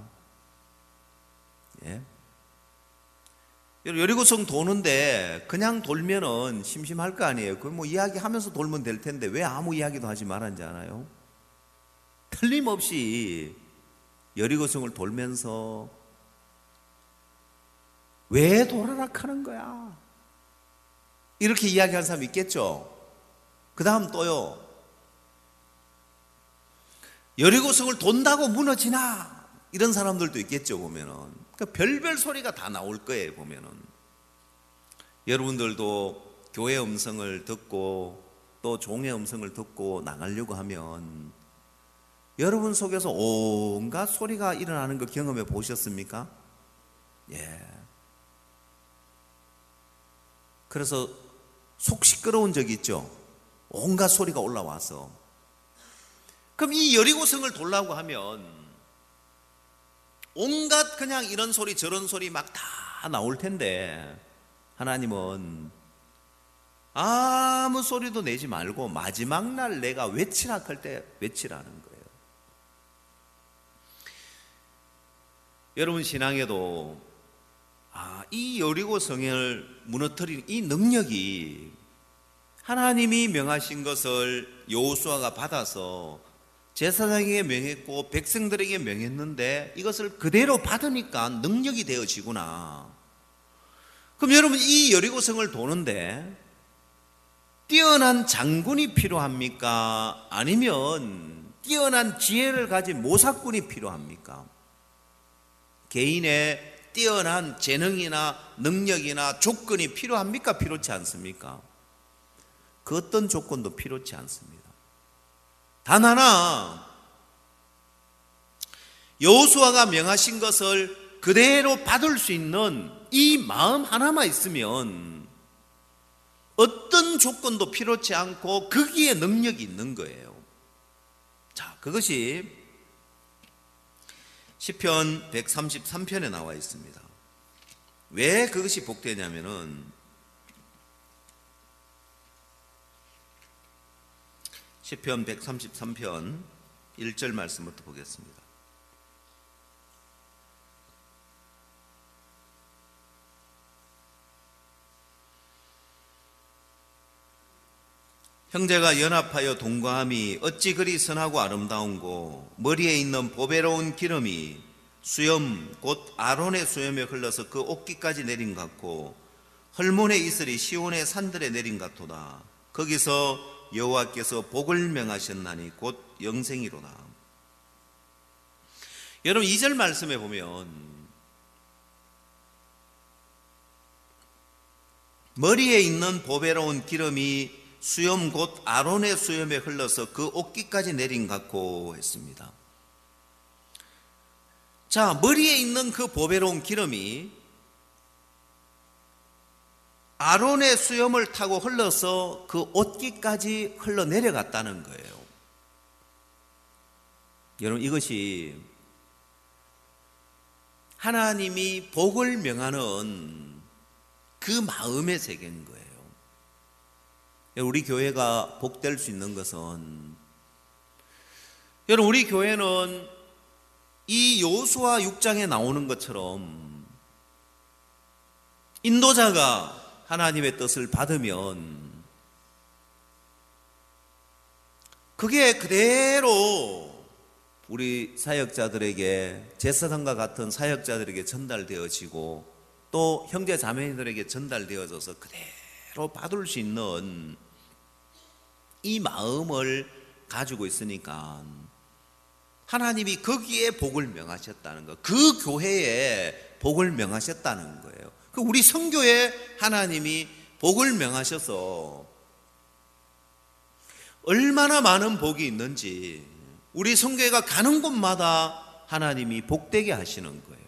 [SPEAKER 2] 예? 여리고성 도는데 그냥 돌면은 심심할 거 아니에요. 그 뭐 이야기하면서 돌면 될 텐데 왜 아무 이야기도 하지 말았는지 알아요? 틀림없이 여리고성을 돌면서 왜 돌아라 하는 거야, 이렇게 이야기하는 사람 있겠죠. 그 다음 또요, 여리고성을 돈다고 무너지나, 이런 사람들도 있겠죠. 보면은 그러니까 별별 소리가 다 나올 거예요. 보면은 여러분들도 교회 음성을 듣고 또 종의 음성을 듣고 나가려고 하면 여러분 속에서 온갖 소리가 일어나는 거 경험해 보셨습니까? 예. 그래서 속 시끄러운 적이 있죠. 온갖 소리가 올라와서. 그럼 이 여리고성을 돌라고 하면 온갖 그냥 이런 소리 저런 소리 막 다 나올 텐데, 하나님은 아무 소리도 내지 말고 마지막 날 내가 외치라 할 때 외치라는 거예요. 여러분 신앙에도 이 여리고성을 무너뜨리는 이 능력이 하나님이 명하신 것을 여호수아가 받아서 제사장에게 명했고 백성들에게 명했는데 이것을 그대로 받으니까 능력이 되어지구나. 그럼 여러분 이 여리고성을 도는데 뛰어난 장군이 필요합니까? 아니면 뛰어난 지혜를 가진 모사꾼이 필요합니까? 개인의 뛰어난 재능이나 능력이나 조건이 필요합니까? 필요치 않습니까? 그 어떤 조건도 필요치 않습니다. 단 하나, 여호수아가 명하신 것을 그대로 받을 수 있는 이 마음 하나만 있으면 어떤 조건도 필요치 않고 거기에 능력이 있는 거예요. 자, 그것이 시편 133편에 나와 있습니다. 왜 그것이 복되냐면은 시편 133편 1절 말씀부터 보겠습니다. 형제가 연합하여 동거함이 어찌 그리 선하고 아름다운고, 머리에 있는 보배로운 기름이 수염 곧 아론의 수염에 흘러서 그 옷깃까지 내린 것 같고, 헐몬의 이슬이 시온의 산들에 내린 것 같도다. 거기서 여호와께서 복을 명하셨나니 곧 영생이로다. 여러분 2절 말씀에 보면 머리에 있는 보배로운 기름이 수염 곧 아론의 수염에 흘러서 그 옷깃까지 내린 것 같고 했습니다. 자, 머리에 있는 그 보배로운 기름이 아론의 수염을 타고 흘러서 그 옷깃까지 흘러내려갔다는 거예요. 여러분 이것이 하나님이 복을 명하는 그 마음의 세계인 거예요. 우리 교회가 복될 수 있는 것은, 여러분 우리 교회는 이 여호수아 6장에 나오는 것처럼 인도자가 하나님의 뜻을 받으면 그게 그대로 우리 사역자들에게, 제사장과 같은 사역자들에게 전달되어지고 또 형제 자매들에게 전달되어져서 그대로 받을 수 있는 이 마음을 가지고 있으니까 하나님이 거기에 복을 명하셨다는 거, 그 교회에 복을 명하셨다는 거예요. 그 우리 선교에 하나님이 복을 명하셔서 얼마나 많은 복이 있는지 우리 선교회가 가는 곳마다 하나님이 복되게 하시는 거예요.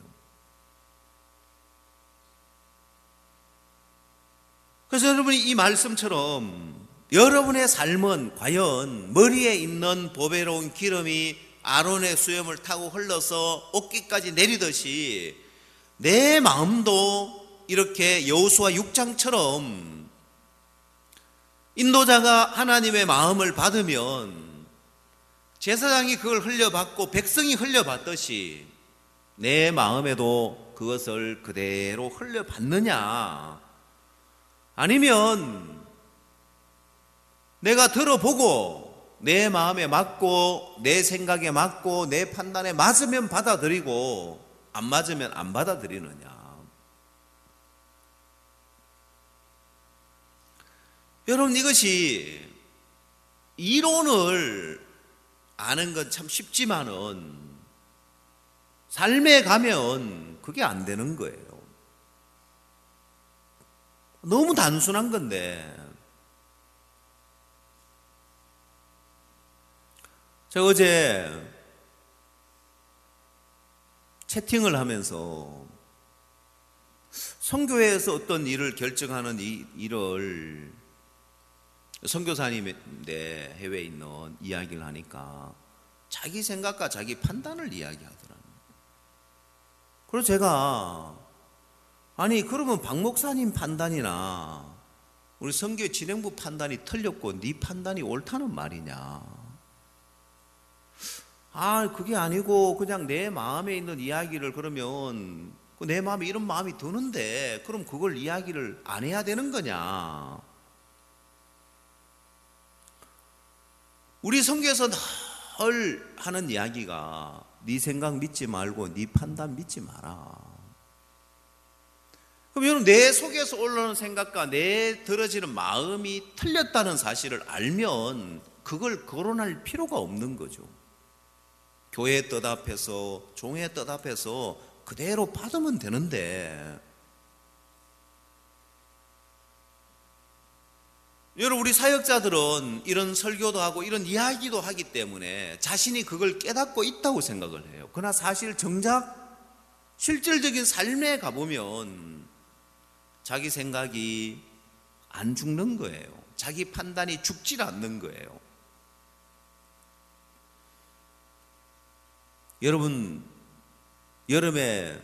[SPEAKER 2] 그래서 여러분이 이 말씀처럼 여러분의 삶은 과연 머리에 있는 보배로운 기름이 아론의 수염을 타고 흘러서 어깨까지 내리듯이 내 마음도 이렇게 여호수아 6장처럼 인도자가 하나님의 마음을 받으면 제사장이 그걸 흘려받고 백성이 흘려받듯이 내 마음에도 그것을 그대로 흘려받느냐, 아니면 내가 들어보고 내 마음에 맞고 내 생각에 맞고 내 판단에 맞으면 받아들이고 안 맞으면 안 받아들이느냐. 여러분, 이것이 이론을 아는 건 참 쉽지만은 삶에 가면 그게 안 되는 거예요. 너무 단순한 건데, 제가 어제 채팅을 하면서 선교회에서 어떤 일을 결정하는 이 일을 선교사님인데 해외에 있는 이야기를 하니까 자기 생각과 자기 판단을 이야기하더라고요. 그래서 제가 아니 그러면 박 목사님 판단이나 우리 선교회 진행부 판단이 틀렸고 네 판단이 옳다는 말이냐. 아 그게 아니고 그냥 내 마음에 있는 이야기를 그러면 내 마음에 이런 마음이 드는데 그럼 그걸 이야기를 안 해야 되는 거냐. 우리 선교에서 늘 하는 이야기가 네 생각 믿지 말고 네 판단 믿지 마라. 그럼 여러분 내 속에서 올라오는 생각과 내 들어지는 마음이 틀렸다는 사실을 알면 그걸 거론할 필요가 없는 거죠. 교회의 뜻 앞에서 종의 뜻 앞에서 그대로 받으면 되는데, 여러분 우리 사역자들은 이런 설교도 하고 이런 이야기도 하기 때문에 자신이 그걸 깨닫고 있다고 생각을 해요. 그러나 사실 정작 실질적인 삶에 가보면 자기 생각이 안 죽는 거예요. 자기 판단이 죽질 않는 거예요. 여러분 여름에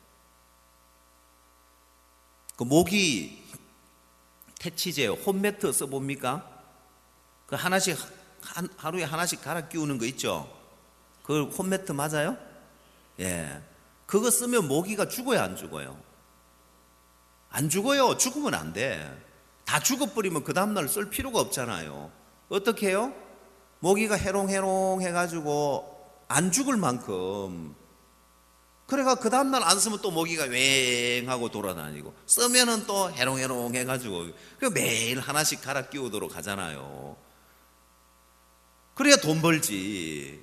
[SPEAKER 2] 그 모기 퇴치제 홈매트 써봅니까? 그 하나씩 하루에 하나씩 갈아 끼우는 거 있죠? 그 홈매트 맞아요? 예. 그거 쓰면 모기가 죽어요, 안 죽어요? 안 죽어요. 죽으면 안 돼. 다 죽어버리면 그 다음날 쓸 필요가 없잖아요. 어떻게 해요? 모기가 해롱해롱 해가지고 안 죽을 만큼, 그래가 그 다음날 안 쓰면 또 모기가 웽 하고 돌아다니고, 쓰면은 또 해롱해롱 해가지고 그 매일 하나씩 갈아 끼우도록 하잖아요. 그래야 돈 벌지.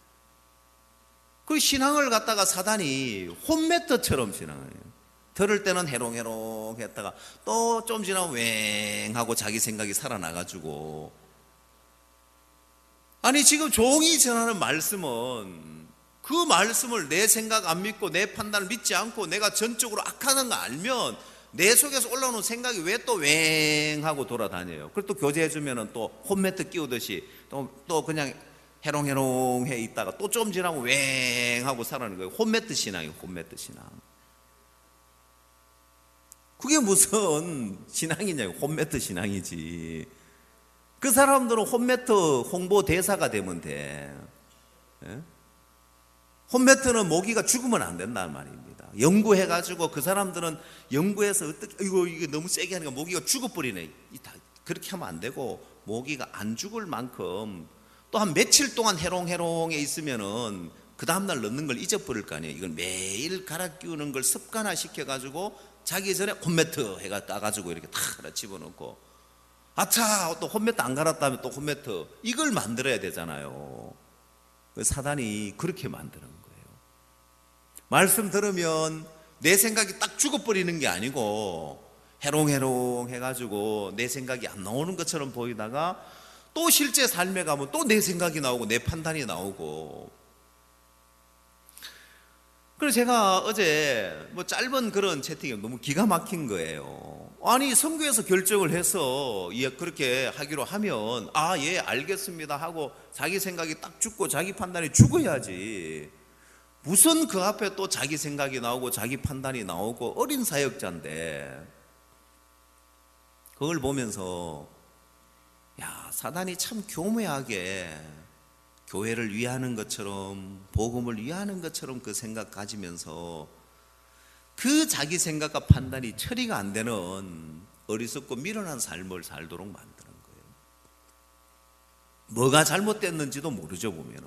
[SPEAKER 2] 그 신앙을 갖다가 사단이 홈매트처럼 신앙해요. 들을 때는 해롱해롱 했다가 또 좀 지나면 웽 하고 자기 생각이 살아나가지고, 아니 지금 종이 전하는 말씀은 그 말씀을 내 생각 안 믿고 내 판단을 믿지 않고 내가 전적으로 악하는 거 알면 내 속에서 올라오는 생각이 왜 또 웽 하고 돌아다녀요. 그리고 또 교제해 주면은 또 홈매트 끼우듯이 또 그냥 해롱해롱 해 있다가 또 좀 지나면 웽 하고 살아나는 거예요. 홈매트 신앙이에요. 홈매트 신앙. 그게 무슨 신앙이냐고. 홈매트 신앙이지. 그 사람들은 홈매트 홍보 대사가 되면 돼. 예? 홈매트는 모기가 죽으면 안 된다는 말입니다. 연구해가지고 그 사람들은 연구해서 어떻게 이거 이게 너무 세게 하니까 모기가 죽어버리네. 그렇게 하면 안 되고 모기가 안 죽을 만큼 또 한 며칠 동안 해롱해롱에 있으면은 그 다음날 넣는 걸 잊어버릴 거 아니에요. 이걸 매일 갈아 끼우는 걸 습관화 시켜가지고 자기 전에 홈매트 해가 까가지고 이렇게 탁 하나 집어넣고 아차 또 홈매트 안 갈았다면 또 홈매트 이걸 만들어야 되잖아요. 사단이 그렇게 만드는 거예요. 말씀 들으면 내 생각이 딱 죽어버리는 게 아니고 해롱해롱 해가지고 내 생각이 안 나오는 것처럼 보이다가 또 실제 삶에 가면 또 내 생각이 나오고 내 판단이 나오고. 그래서 제가 어제 뭐 짧은 그런 채팅이 너무 기가 막힌 거예요. 아니 선교에서 결정을 해서 그렇게 하기로 하면 예 알겠습니다 하고 자기 생각이 딱 죽고 자기 판단이 죽어야지. 무슨 그 앞에 또 자기 생각이 나오고 자기 판단이 나오고. 어린 사역자인데 그걸 보면서 사단이 참 교묘하게 교회를 위하는 것처럼 복음을 위하는 것처럼 그 생각 가지면서 그 자기 생각과 판단이 처리가 안 되는 어리석고 미련한 삶을 살도록 만드는 거예요. 뭐가 잘못됐는지도 모르죠 보면은.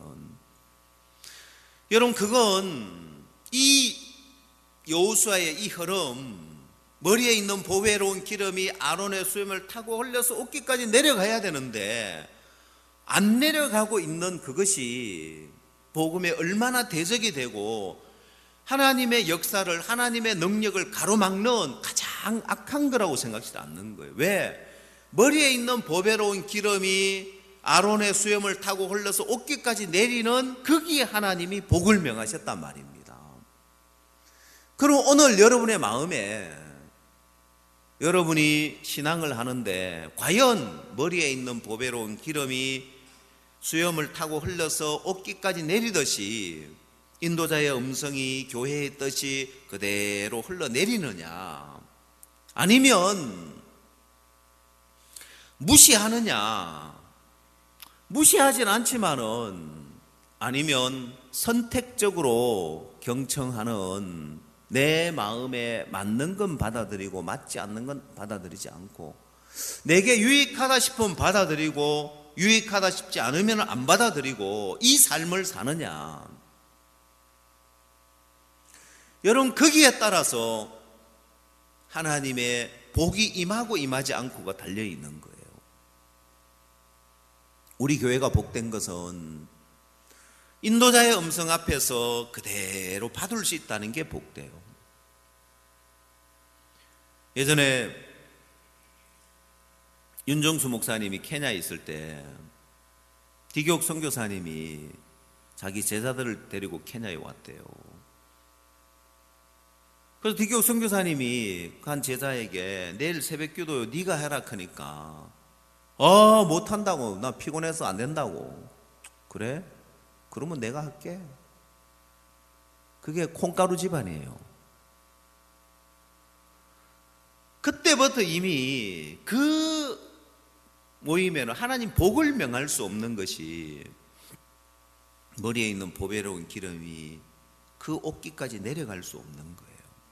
[SPEAKER 2] 여러분 그건 이 여호수아의 이 흐름, 머리에 있는 보배로운 기름이 아론의 수염을 타고 흘려서 옷깃까지 내려가야 되는데 안 내려가고 있는 그것이 복음에 얼마나 대적이 되고 하나님의 역사를, 하나님의 능력을 가로막는 가장 악한 거라고 생각하지 않는 거예요. 왜? 머리에 있는 보배로운 기름이 아론의 수염을 타고 흘러서 옷깃까지 내리는 거기에 하나님이 복을 명하셨단 말입니다. 그럼 오늘 여러분의 마음에 여러분이 신앙을 하는데 과연 머리에 있는 보배로운 기름이 수염을 타고 흘러서 옷깃까지 내리듯이 인도자의 음성이 교회의 뜻이 그대로 흘러내리느냐, 아니면 무시하느냐. 무시하진 않지만은 아니면 선택적으로 경청하는, 내 마음에 맞는 건 받아들이고 맞지 않는 건 받아들이지 않고, 내게 유익하다 싶으면 받아들이고 유익하다 싶지 않으면 안 받아들이고, 이 삶을 사느냐. 여러분 거기에 따라서 하나님의 복이 임하고 임하지 않고가 달려있는 거예요. 우리 교회가 복된 것은 인도자의 음성 앞에서 그대로 받을 수 있다는 게 복돼요. 예전에 윤정수 목사님이 케냐에 있을 때 디교육 선교사님이 자기 제자들을 데리고 케냐에 왔대요. 그래서 디교육 선교사님이 한 제자에게 내일 새벽기도 네가 해라 하니까 못한다고, 나 피곤해서 안 된다고. 그래? 그러면 내가 할게. 그게 콩가루 집안이에요. 그때부터 이미 그 모임에는 하나님 복을 명할 수 없는 것이 머리에 있는 보배로운 기름이 그 옷깃까지 내려갈 수 없는 거예요.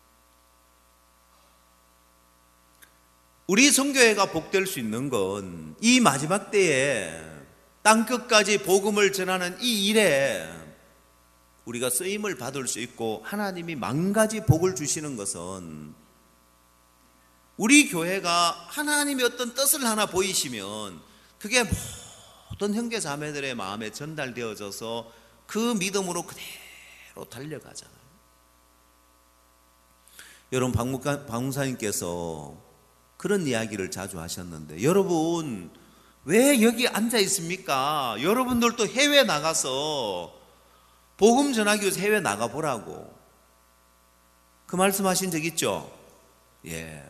[SPEAKER 2] 우리 선교회가 복될 수 있는 건 이 마지막 때에 땅끝까지 복음을 전하는 이 일에 우리가 쓰임을 받을 수 있고, 하나님이 만가지 복을 주시는 것은 우리 교회가 하나님의 어떤 뜻을 하나 보이시면 그게 모든 형제 자매들의 마음에 전달되어져서 그 믿음으로 그대로 달려가잖아요. 여러분 박목사님께서 그런 이야기를 자주 하셨는데, 여러분 왜 여기 앉아 있습니까? 여러분들도 해외 나가서 복음 전하기 위해서 해외 나가보라고 그 말씀하신 적 있죠? 예.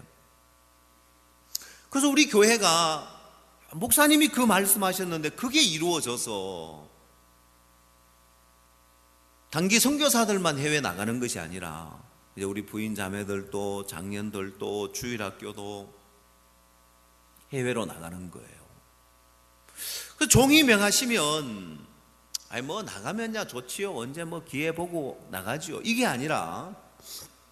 [SPEAKER 2] 그래서 우리 교회가, 목사님이 그 말씀하셨는데 그게 이루어져서 단기 선교사들만 해외 나가는 것이 아니라 이제 우리 부인 자매들도 장년들도 주일학교도 해외로 나가는 거예요. 그 종이 명하시면 나가면야 좋지요. 언제 기회 보고 나가지요. 이게 아니라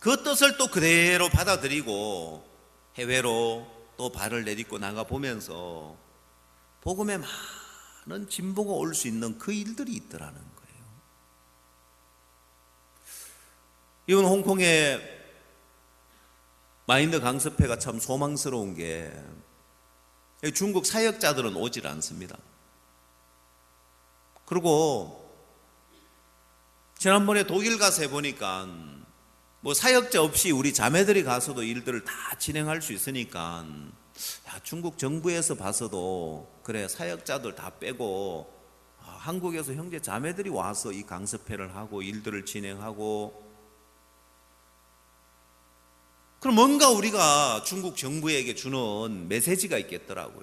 [SPEAKER 2] 그 뜻을 또 그대로 받아들이고 해외로 또 발을 내딛고 나가 보면서 복음에 많은 진보가 올 수 있는 그 일들이 있더라는 거예요. 이번 홍콩의 마인드 강습회가 참 소망스러운 게 중국 사역자들은 오질 않습니다. 그리고 지난번에 독일 가서 해보니까 뭐 사역자 없이 우리 자매들이 가서도 일들을 다 진행할 수 있으니까 중국 정부에서 봐서도 그래 사역자들 다 빼고 한국에서 형제 자매들이 와서 이 강습회를 하고 일들을 진행하고 그럼 뭔가 우리가 중국 정부에게 주는 메시지가 있겠더라고요.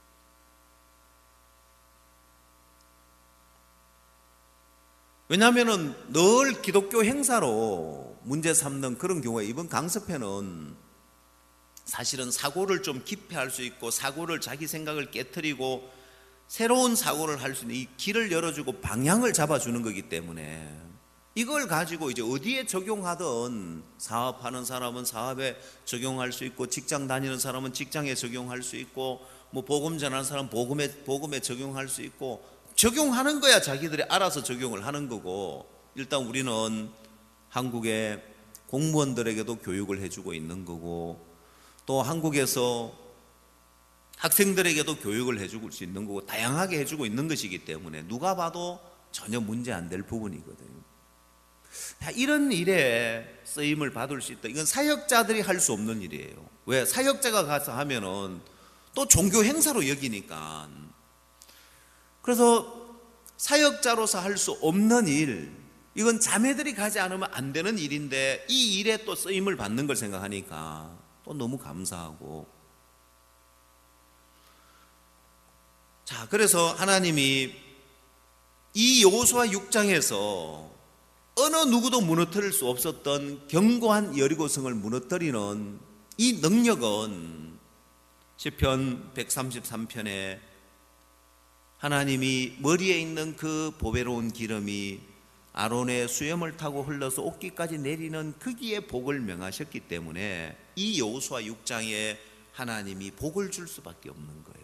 [SPEAKER 2] 왜냐하면 늘 기독교 행사로 문제 삼는 그런 경우에 이번 강습회는 사실은 사고를 좀 기피할 수 있고 사고를 자기 생각을 깨트리고 새로운 사고를 할 수 있는 이 길을 열어주고 방향을 잡아주는 거기 때문에 이걸 가지고 이제 어디에 적용하든 사업하는 사람은 사업에 적용할 수 있고 직장 다니는 사람은 직장에 적용할 수 있고 뭐 복음 전하는 사람은 복음에 적용할 수 있고 적용하는 거야 자기들이 알아서 적용을 하는 거고 일단 우리는 한국의 공무원들에게도 교육을 해주고 있는 거고 또 한국에서 학생들에게도 교육을 해주고 있는 거고 다양하게 해주고 있는 것이기 때문에 누가 봐도 전혀 문제 안 될 부분이거든요. 이런 일에 쓰임을 받을 수 있다. 이건 사역자들이 할 수 없는 일이에요. 왜? 사역자가 가서 하면은 또 종교 행사로 여기니까. 그래서 사역자로서 할 수 없는 일, 이건 자매들이 가지 않으면 안 되는 일인데 이 일에 또 쓰임을 받는 걸 생각하니까 또 너무 감사하고. 자, 그래서 하나님이 이 여호수아 6장에서 어느 누구도 무너뜨릴 수 없었던 견고한 여리고성을 무너뜨리는 이 능력은 시편 133편에 하나님이 머리에 있는 그 보배로운 기름이 아론의 수염을 타고 흘러서 옷깃까지 내리는 거기에 복을 명하셨기 때문에 이 여호수아 6장에 하나님이 복을 줄 수밖에 없는 거예요.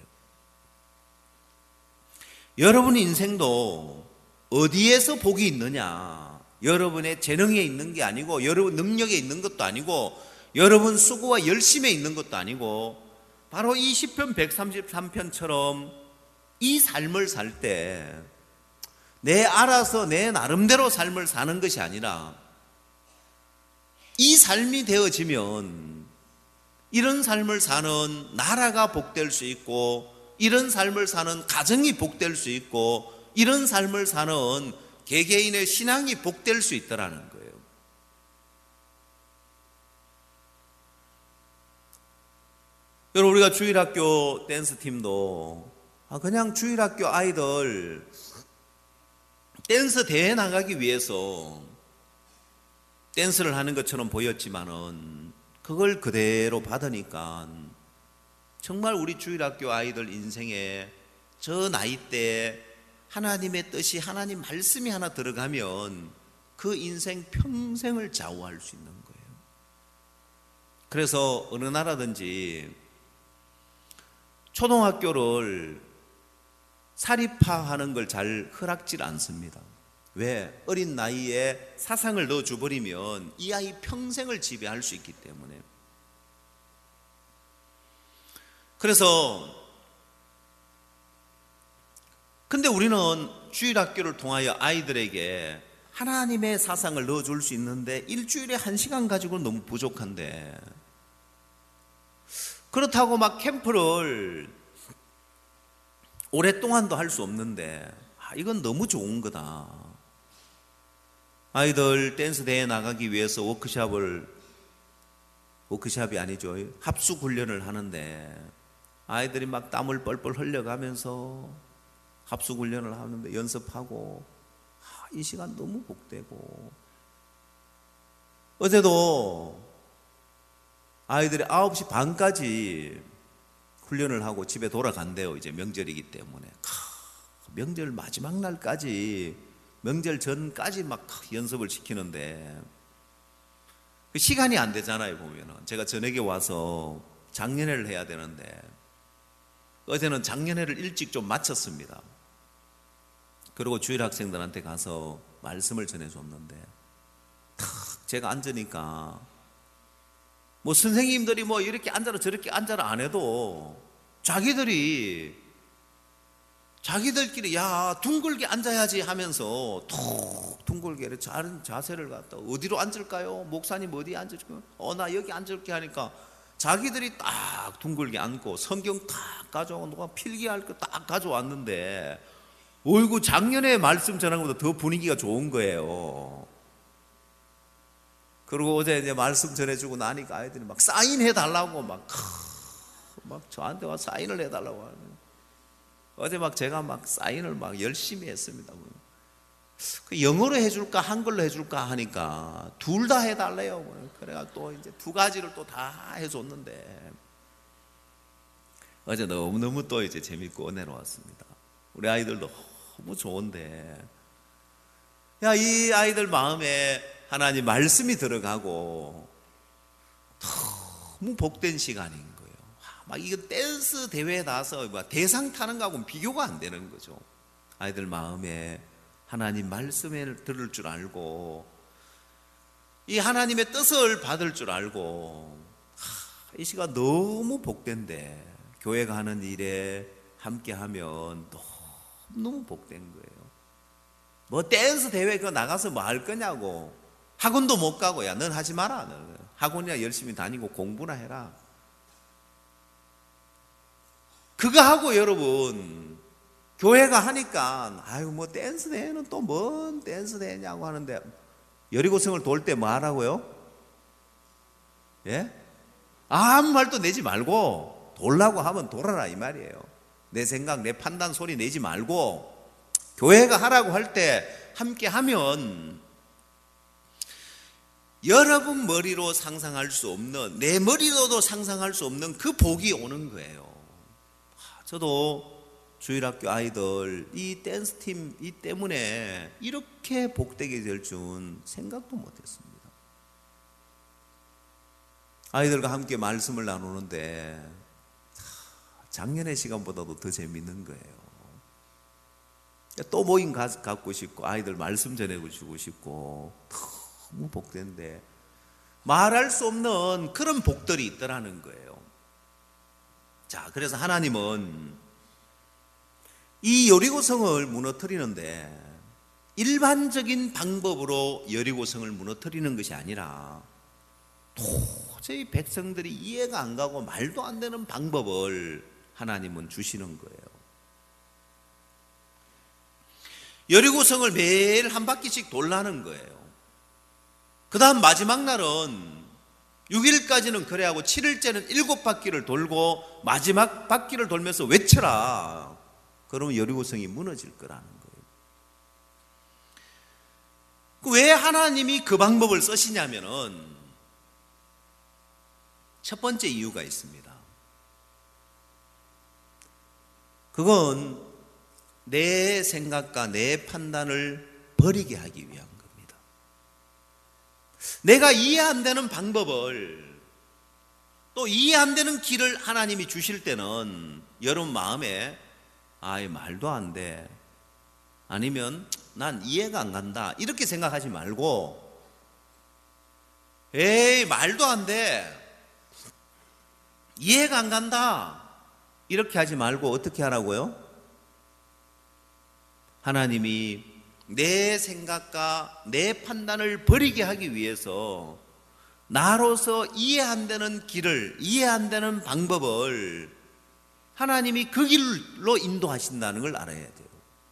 [SPEAKER 2] 여러분 인생도 어디에서 복이 있느냐? 여러분의 재능에 있는 게 아니고 여러분 능력에 있는 것도 아니고 여러분 수고와 열심에 있는 것도 아니고 바로 이 시편 133편처럼 이 삶을 살 때 내 알아서 내 나름대로 삶을 사는 것이 아니라 이 삶이 되어지면 이런 삶을 사는 나라가 복될 수 있고 이런 삶을 사는 가정이 복될 수 있고 이런 삶을 사는 개개인의 신앙이 복될 수 있다라는 거예요. 여러분 우리가 주일학교 댄스팀도 그냥 주일학교 아이들 댄스 대회 나가기 위해서 댄스를 하는 것처럼 보였지만은 그걸 그대로 받으니까 정말 우리 주일학교 아이들 인생에 저 나이 때 하나님의 뜻이 하나님 말씀이 하나 들어가면 그 인생 평생을 좌우할 수 있는 거예요. 그래서 어느 나라든지 초등학교를 사립화하는 걸 잘 허락질 않습니다. 왜? 어린 나이에 사상을 넣어줘버리면 이 아이 평생을 지배할 수 있기 때문에. 그래서 근데 우리는 주일학교를 통하여 아이들에게 하나님의 사상을 넣어줄 수 있는데 일주일에 1시간 가지고는 너무 부족한데 그렇다고 막 캠프를 오랫동안도 할 수 없는데 이건 너무 좋은 거다. 아이들 댄스 대회 나가기 위해서 워크숍이 아니죠. 합숙 훈련을 하는데 아이들이 막 땀을 뻘뻘 흘려가면서 합숙 훈련을 하는데 연습하고 이 시간 너무 복되고 어제도 아이들이 9시 반까지 훈련을 하고 집에 돌아간대요. 이제 명절이기 때문에 명절 마지막 날까지 명절 전까지 막 연습을 시키는데 시간이 안 되잖아요. 보면은 제가 저녁에 와서 장년회를 해야 되는데 어제는 장년회를 일찍 좀 마쳤습니다. 그리고 주일 학생들한테 가서 말씀을 전해줬는데 탁 제가 앉으니까 뭐 선생님들이 뭐 이렇게 앉아라 저렇게 앉아라 안 해도 자기들끼리 야 둥글게 앉아야지 하면서 툭 둥글게 자세를 갖다 어디로 앉을까요? 목사님 어디 앉을까요? 나 여기 앉을게 하니까 자기들이 딱 둥글게 앉고 성경 딱 가져오고 누가 필기할 거 딱 가져왔는데 어이구 작년에 말씀 전한 것보다 더 분위기가 좋은 거예요. 그리고 어제 이제 말씀 전해주고 나니까 아이들이 막 사인해 달라고 막 저한테 와 사인을 해달라고 하는. 어제 막 제가 막 사인을 막 열심히 했습니다. 영어로 해줄까 한글로 해줄까 하니까 둘 다 해달래요. 그래가 또 이제 두 가지를 또 다 해줬는데 어제 너무너무 또 이제 재밌고 은혜로웠습니다. 우리 아이들 너무 좋은데 이 아이들 마음에 하나님 말씀이 들어가고 너무 복된 시간인 거예요. 막 이거 댄스 대회에 나서 막 대상 타는 거하고는 비교가 안 되는 거죠. 아이들 마음에 하나님 말씀을 들을 줄 알고 이 하나님의 뜻을 받을 줄 알고 이 시간 너무 복된데 교회가 하는 일에 함께하면 너무 복된 거예요. 뭐 댄스 대회 그거 나가서 뭐 할 거냐고 학원도 못 가고 야 넌 하지 마라. 넌 학원이나 열심히 다니고 공부나 해라. 그거 하고 여러분 교회가 하니까 아유 뭐 댄스 대회는 또 뭔 댄스 대회냐고 하는데 여리고성을 돌 때 뭐 하라고요? 예? 아무 말도 내지 말고 돌라고 하면 돌아라 이 말이에요. 내 생각 내 판단 소리 내지 말고 교회가 하라고 할 때 함께 하면 여러분 머리로 상상할 수 없는 내 머리로도 상상할 수 없는 그 복이 오는 거예요. 저도 주일학교 아이들 이 댄스팀 이 때문에 이렇게 복되게 될 줄 생각도 못했습니다. 아이들과 함께 말씀을 나누는데 작년의 시간보다도 더 재밌는 거예요. 또 모임 갖고 싶고 아이들 말씀 전해주고 싶고 너무 복된데 말할 수 없는 그런 복들이 있더라는 거예요. 자, 그래서 하나님은 이 여리고성을 무너뜨리는데 일반적인 방법으로 여리고성을 무너뜨리는 것이 아니라 도저히 백성들이 이해가 안 가고 말도 안 되는 방법을 하나님은 주시는 거예요. 여리고성을 매일 한 바퀴씩 돌라는 거예요. 그 다음 마지막 날은 6일까지는 그래 하고 7일째는 7바퀴를 돌고 마지막 바퀴를 돌면서 외쳐라. 그러면 여리고성이 무너질 거라는 거예요. 왜 하나님이 그 방법을 쓰시냐면은 첫 번째 이유가 있습니다. 그건 내 생각과 내 판단을 버리게 하기 위한 겁니다. 내가 이해 안 되는 방법을 또 이해 안 되는 길을 하나님이 주실 때는 여러분 마음에 말도 안 돼. 아니면 난 이해가 안 간다. 이렇게 생각하지 말고 말도 안 돼. 이해가 안 간다. 이렇게 하지 말고 어떻게 하라고요? 하나님이 내 생각과 내 판단을 버리게 하기 위해서 나로서 이해 안 되는 길을, 이해 안 되는 방법을 하나님이 그 길로 인도하신다는 걸 알아야 돼요.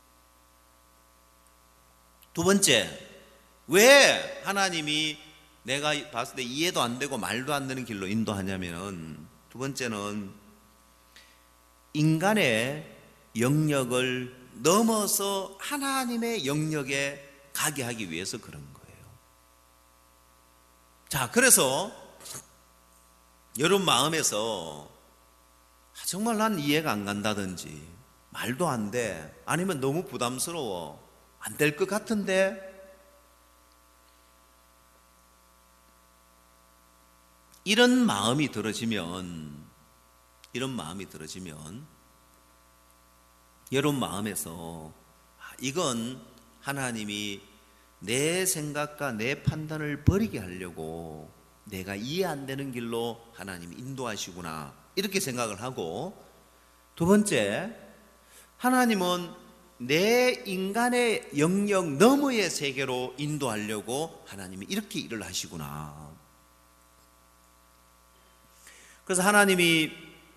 [SPEAKER 2] 두 번째, 왜 하나님이 내가 봤을 때 이해도 안 되고 말도 안 되는 길로 인도하냐면 두 번째는 인간의 영역을 넘어서 하나님의 영역에 가게 하기 위해서 그런 거예요. 자, 그래서 여러분 마음에서 정말 난 이해가 안 간다든지 말도 안 돼, 아니면 너무 부담스러워, 안 될 것 같은데 이런 마음이 들어지면 여러분 마음에서 이건 하나님이 내 생각과 내 판단을 버리게 하려고 내가 이해 안 되는 길로 하나님이 인도하시구나, 이렇게 생각을 하고, 두 번째, 하나님은 내 인간의 영역 너머의 세계로 인도하려고 하나님이 이렇게 일을 하시구나. 그래서 하나님이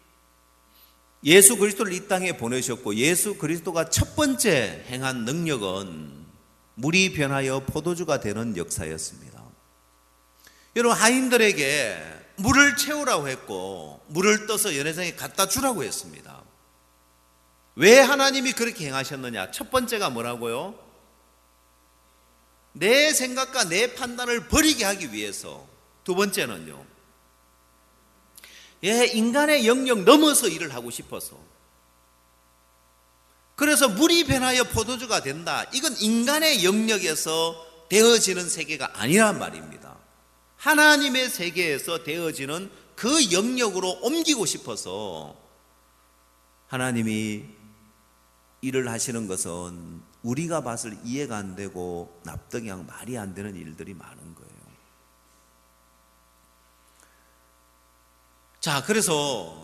[SPEAKER 2] 예수 그리스도를 이 땅에 보내셨고, 예수 그리스도가 첫 번째 행한 능력은 물이 변하여 포도주가 되는 역사였습니다. 여러분, 하인들에게 물을 채우라고 했고 물을 떠서 연회장에 갖다 주라고 했습니다. 왜 하나님이 그렇게 행하셨느냐? 첫 번째가 뭐라고요? 내 생각과 내 판단을 버리게 하기 위해서. 두 번째는요, 인간의 영역 넘어서 일을 하고 싶어서. 그래서 물이 변하여 포도주가 된다. 이건 인간의 영역에서 되어지는 세계가 아니란 말입니다. 하나님의 세계에서 되어지는 그 영역으로 옮기고 싶어서 하나님이 일을 하시는 것은 우리가 봐서 이해가 안 되고 납득이 말이 안 되는 일들이 많은 거예요. 자, 그래서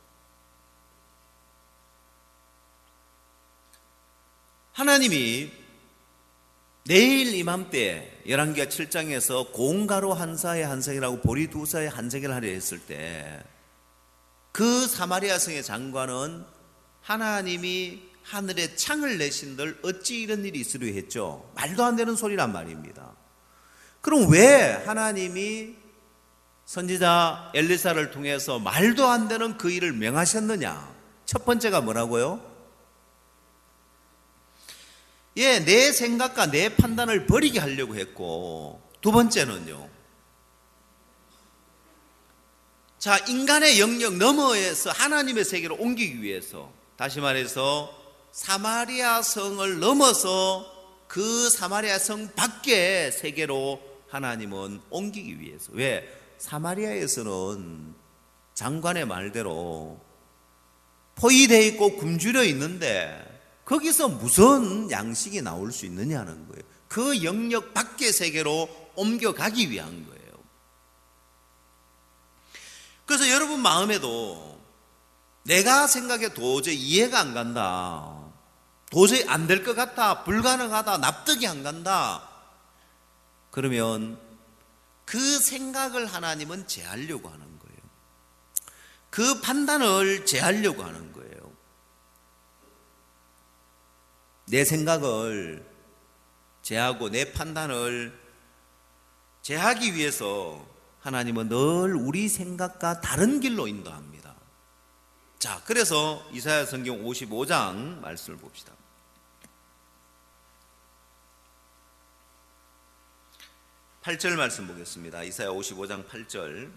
[SPEAKER 2] 하나님이 내일 이맘때 열왕기하 7장에서 공가로 한 사에 한 성이라고 보리 두 사에 한 성을 하려 했을 때 그 사마리아 성의 장관은 하나님이 하늘에 창을 내신들 어찌 이런 일이 있으려 했죠. 말도 안 되는 소리란 말입니다. 그럼 왜 하나님이 선지자 엘리사를 통해서 말도 안 되는 그 일을 명하셨느냐? 첫 번째가 뭐라고요? 내 생각과 내 판단을 버리게 하려고 했고, 두 번째는요, 자, 인간의 영역 너머에서 하나님의 세계로 옮기기 위해서, 다시 말해서 사마리아 성을 넘어서 그 사마리아 성 밖의 세계로 하나님은 옮기기 위해서. 왜? 사마리아에서는 장관의 말대로 포위되어 있고 굶주려 있는데 거기서 무슨 양식이 나올 수 있느냐는 거예요. 그 영역 밖의 세계로 옮겨가기 위한 거예요. 그래서 여러분 마음에도 내가 생각에 도저히 이해가 안 간다, 도저히 안 될 것 같다, 불가능하다, 납득이 안 간다, 그러면 그 생각을 하나님은 제하려고 하는 거예요. 그 판단을 제하려고 하는 거예요. 내 생각을 제하고 내 판단을 제하기 위해서 하나님은 늘 우리 생각과 다른 길로 인도합니다. 자, 그래서 이사야 성경 55장 말씀을 봅시다. 8절 말씀 보겠습니다. 이사야 55장 8절.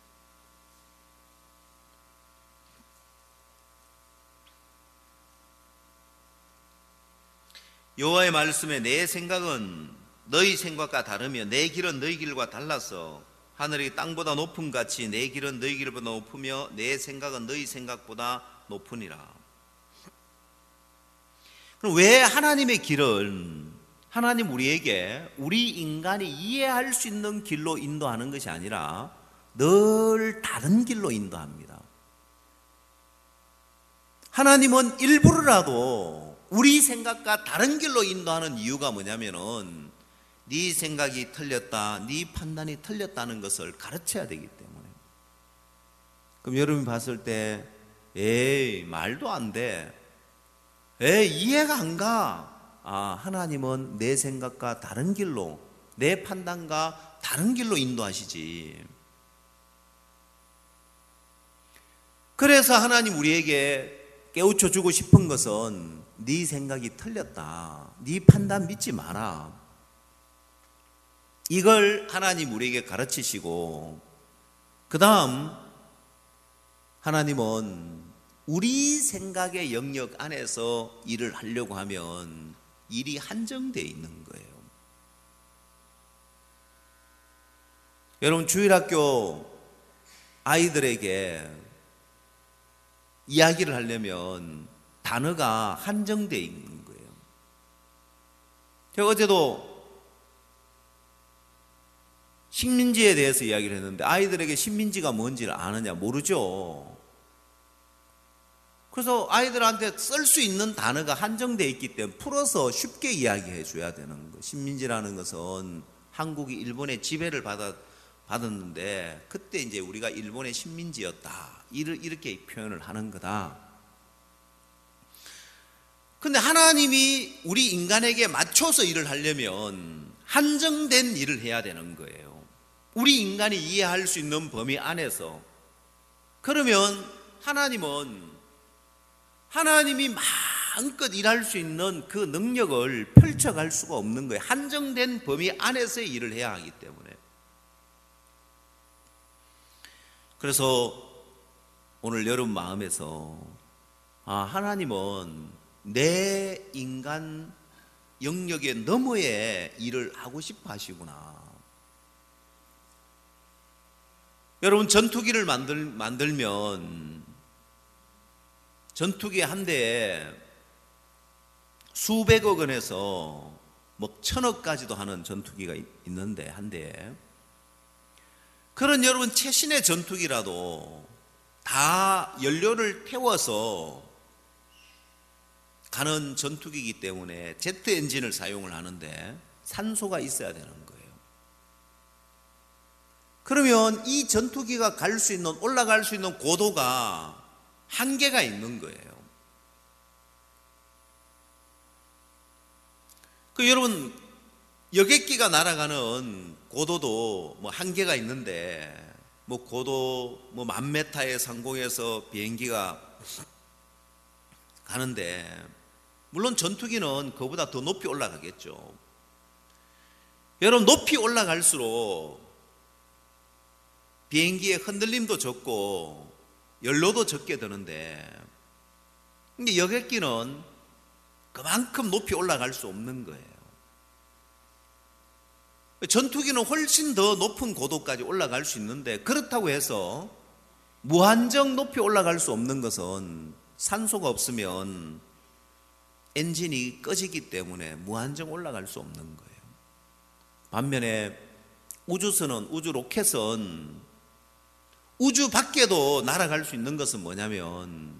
[SPEAKER 2] 여호와의 말씀에 내 생각은 너희 생각과 다르며 내 길은 너희 길과 달라서 하늘이 땅보다 높음 같이 내 길은 너희 길보다 높으며 내 생각은 너희 생각보다 높으니라. 그럼 왜 하나님의 길은 하나님 우리에게 우리 인간이 이해할 수 있는 길로 인도하는 것이 아니라 늘 다른 길로 인도합니다. 하나님은 일부러라도 우리 생각과 다른 길로 인도하는 이유가 뭐냐면은 네 생각이 틀렸다, 네 판단이 틀렸다는 것을 가르쳐야 되기 때문에. 그럼 여러분이 봤을 때 말도 안 돼, 이해가 안 가. 하나님은 내 생각과 다른 길로, 내 판단과 다른 길로 인도하시지. 그래서 하나님 우리에게 깨우쳐 주고 싶은 것은 네 생각이 틀렸다, 네 판단 믿지 마라. 이걸 하나님 우리에게 가르치시고, 그 다음 하나님은 우리 생각의 영역 안에서 일을 하려고 하면 일이 한정되어 있는 거예요. 여러분, 주일학교 아이들에게 이야기를 하려면 단어가 한정되어 있는 거예요. 제가 어제도 식민지에 대해서 이야기를 했는데 아이들에게 식민지가 뭔지를 아느냐? 모르죠. 그래서 아이들한테 쓸 수 있는 단어가 한정되어 있기 때문에 풀어서 쉽게 이야기해 줘야 되는 거예요. 식민지라는 것은 한국이 일본의 지배를 받았는데 그때 이제 우리가 일본의 식민지였다. 이렇게 표현을 하는 거다. 근데 하나님이 우리 인간에게 맞춰서 일을 하려면 한정된 일을 해야 되는 거예요. 우리 인간이 이해할 수 있는 범위 안에서. 그러면 하나님이 마음껏 일할 수 있는 그 능력을 펼쳐갈 수가 없는 거예요. 한정된 범위 안에서의 일을 해야 하기 때문에. 그래서 오늘 여러분 마음에서 하나님은 내 인간 영역의 너머의 일을 하고 싶어 하시구나. 여러분 전투기를 만들면 전투기 한 대에 수백억 원에서 뭐 천억까지도 하는 전투기가 있는데 한 대에 그런 여러분 최신의 전투기라도 다 연료를 태워서 가는 전투기이기 때문에 제트 엔진을 사용을 하는데 산소가 있어야 되는 거예요. 그러면 이 전투기가 올라갈 수 있는 고도가 한계가 있는 거예요. 여러분 여객기가 날아가는 고도도 뭐 한계가 있는데 고도 10,000m의 상공에서 비행기가 가는데 물론 전투기는 그보다 더 높이 올라가겠죠. 여러분 높이 올라갈수록 비행기의 흔들림도 적고 연료도 적게 드는데 근데 여객기는 그만큼 높이 올라갈 수 없는 거예요. 전투기는 훨씬 더 높은 고도까지 올라갈 수 있는데 그렇다고 해서 무한정 높이 올라갈 수 없는 것은 산소가 없으면 엔진이 꺼지기 때문에 무한정 올라갈 수 없는 거예요. 반면에 우주 로켓은 우주 밖에도 날아갈 수 있는 것은 뭐냐면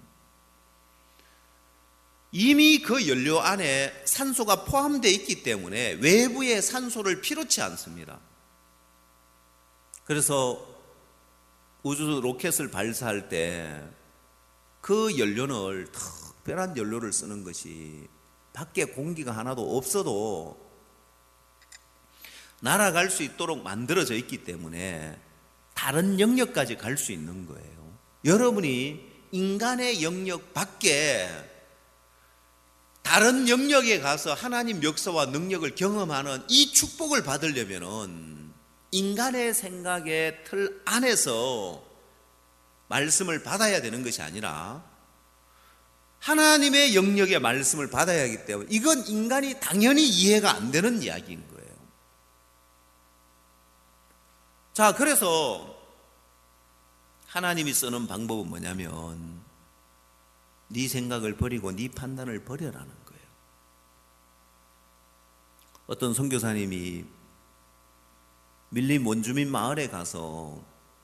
[SPEAKER 2] 이미 그 연료 안에 산소가 포함되어 있기 때문에 외부의 산소를 필요치 않습니다. 그래서 우주 로켓을 발사할 때 그 연료를 특별한 연료를 쓰는 것이 밖에 공기가 하나도 없어도 날아갈 수 있도록 만들어져 있기 때문에 다른 영역까지 갈 수 있는 거예요. 여러분이 인간의 영역 밖에 다른 영역에 가서 하나님 역사와 능력을 경험하는 이 축복을 받으려면 인간의 생각의 틀 안에서 말씀을 받아야 되는 것이 아니라 하나님의 영역의 말씀을 받아야 하기 때문에 이건 인간이 당연히 이해가 안 되는 이야기인 거예요. 자, 그래서 하나님이 쓰는 방법은 뭐냐면 네 생각을 버리고 네 판단을 버려라는 거예요. 어떤 선교사님이 밀림 원주민 마을에 가서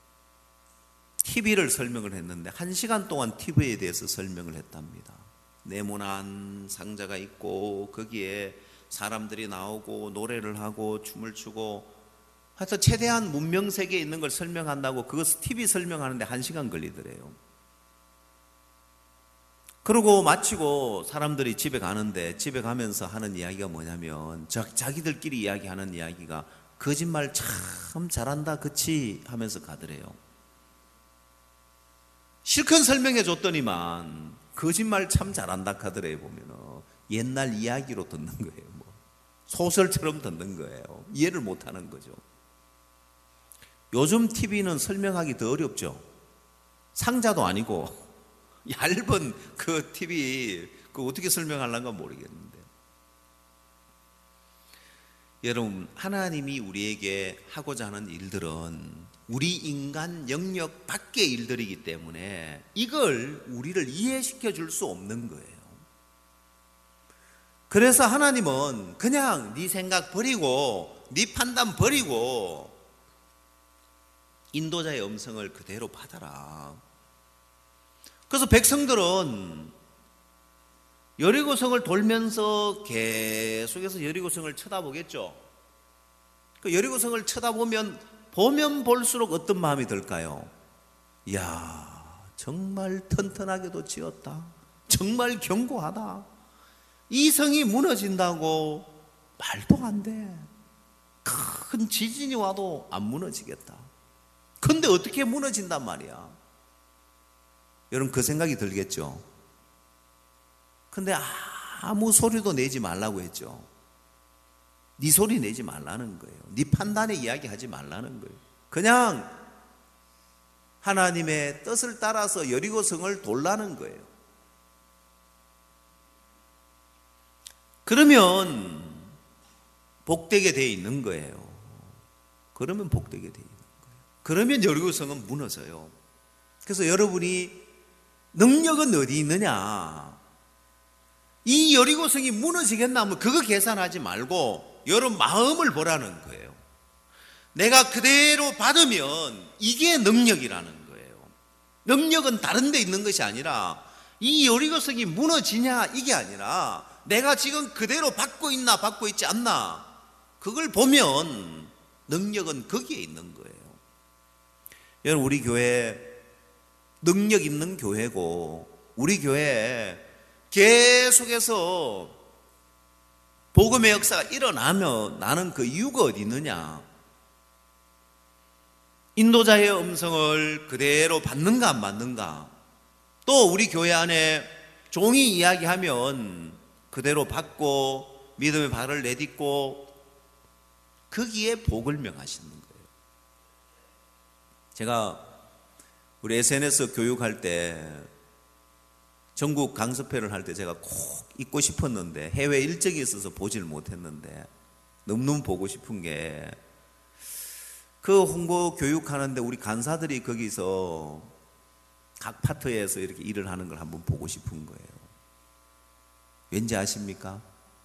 [SPEAKER 2] TV를 설명을 했는데 1시간 동안 TV에 대해서 설명을 했답니다. 네모난 상자가 있고 거기에 사람들이 나오고 노래를 하고 춤을 추고 하여튼 최대한 문명 세계에 있는 걸 설명한다고 그것 TV 설명하는데 1시간 걸리더래요. 그러고 마치고 사람들이 집에 가는데 집에 가면서 하는 이야기가 뭐냐면 자기들끼리 이야기하는 이야기가 거짓말 참 잘한다 그치 하면서 가더래요. 실컷 설명해 줬더니만 거짓말 참 잘한다 하더래요. 보면은 옛날 이야기로 듣는 거예요. 소설처럼 듣는 거예요. 이해를 못하는 거죠. 요즘 TV는 설명하기 더 어렵죠. 상자도 아니고 얇은 그 TV 그 어떻게 설명하려는가 모르겠는데 여러분, 하나님이 우리에게 하고자 하는 일들은 우리 인간 영역 밖의 일들이기 때문에 이걸 우리를 이해시켜 줄 수 없는 거예요. 그래서 하나님은 그냥 네 생각 버리고 네 판단 버리고 인도자의 음성을 그대로 받아라. 그래서 백성들은 여리고성을 돌면서 계속해서 여리고성을 쳐다보겠죠. 그 여리고성을 쳐다보면 보면 볼수록 어떤 마음이 들까요? 이야, 정말 튼튼하게도 지었다. 정말 견고하다. 이 성이 무너진다고 말도 안 돼. 큰 지진이 와도 안 무너지겠다. 근데 어떻게 무너진단 말이야? 여러분, 그 생각이 들겠죠? 근데 아무 소리도 내지 말라고 했죠. 네 소리 내지 말라는 거예요. 네 판단에 이야기하지 말라는 거예요. 그냥 하나님의 뜻을 따라서 여리고성을 돌라는 거예요. 그러면 복되게 돼 있는 거예요. 그러면 복되게 돼 있는 거예요. 그러면 여리고성은 무너져요. 그래서 여러분이 능력은 어디 있느냐? 이 여리고성이 무너지겠나 하면 그거 계산하지 말고 여러분 마음을 보라는 거예요. 내가 그대로 받으면 이게 능력이라는 거예요. 능력은 다른 데 있는 것이 아니라 이 여리고성이 무너지냐 이게 아니라 내가 지금 그대로 받고 있나 받고 있지 않나 그걸 보면 능력은 거기에 있는 거예요. 여러분, 우리 교회 능력 있는 교회고 우리 교회에 계속해서 복음의 역사가 일어나면 나는 그 이유가 어디 있느냐? 인도자의 음성을 그대로 받는가 안 받는가? 또 우리 교회 안에 종이 이야기하면 그대로 받고 믿음의 발을 내딛고 거기에 복을 명하시는 거예요. 제가 우리 SNS 교육할 때 전국 강습회를 할 때 제가 꼭 있고 싶었는데 해외 일정이 있어서 보질 못했는데 너무너무 보고 싶은 게 그 홍보 교육하는데 우리 간사들이 거기서 각 파트에서 이렇게 일을 하는 걸 한번 보고 싶은 거예요. 왠지 아십니까?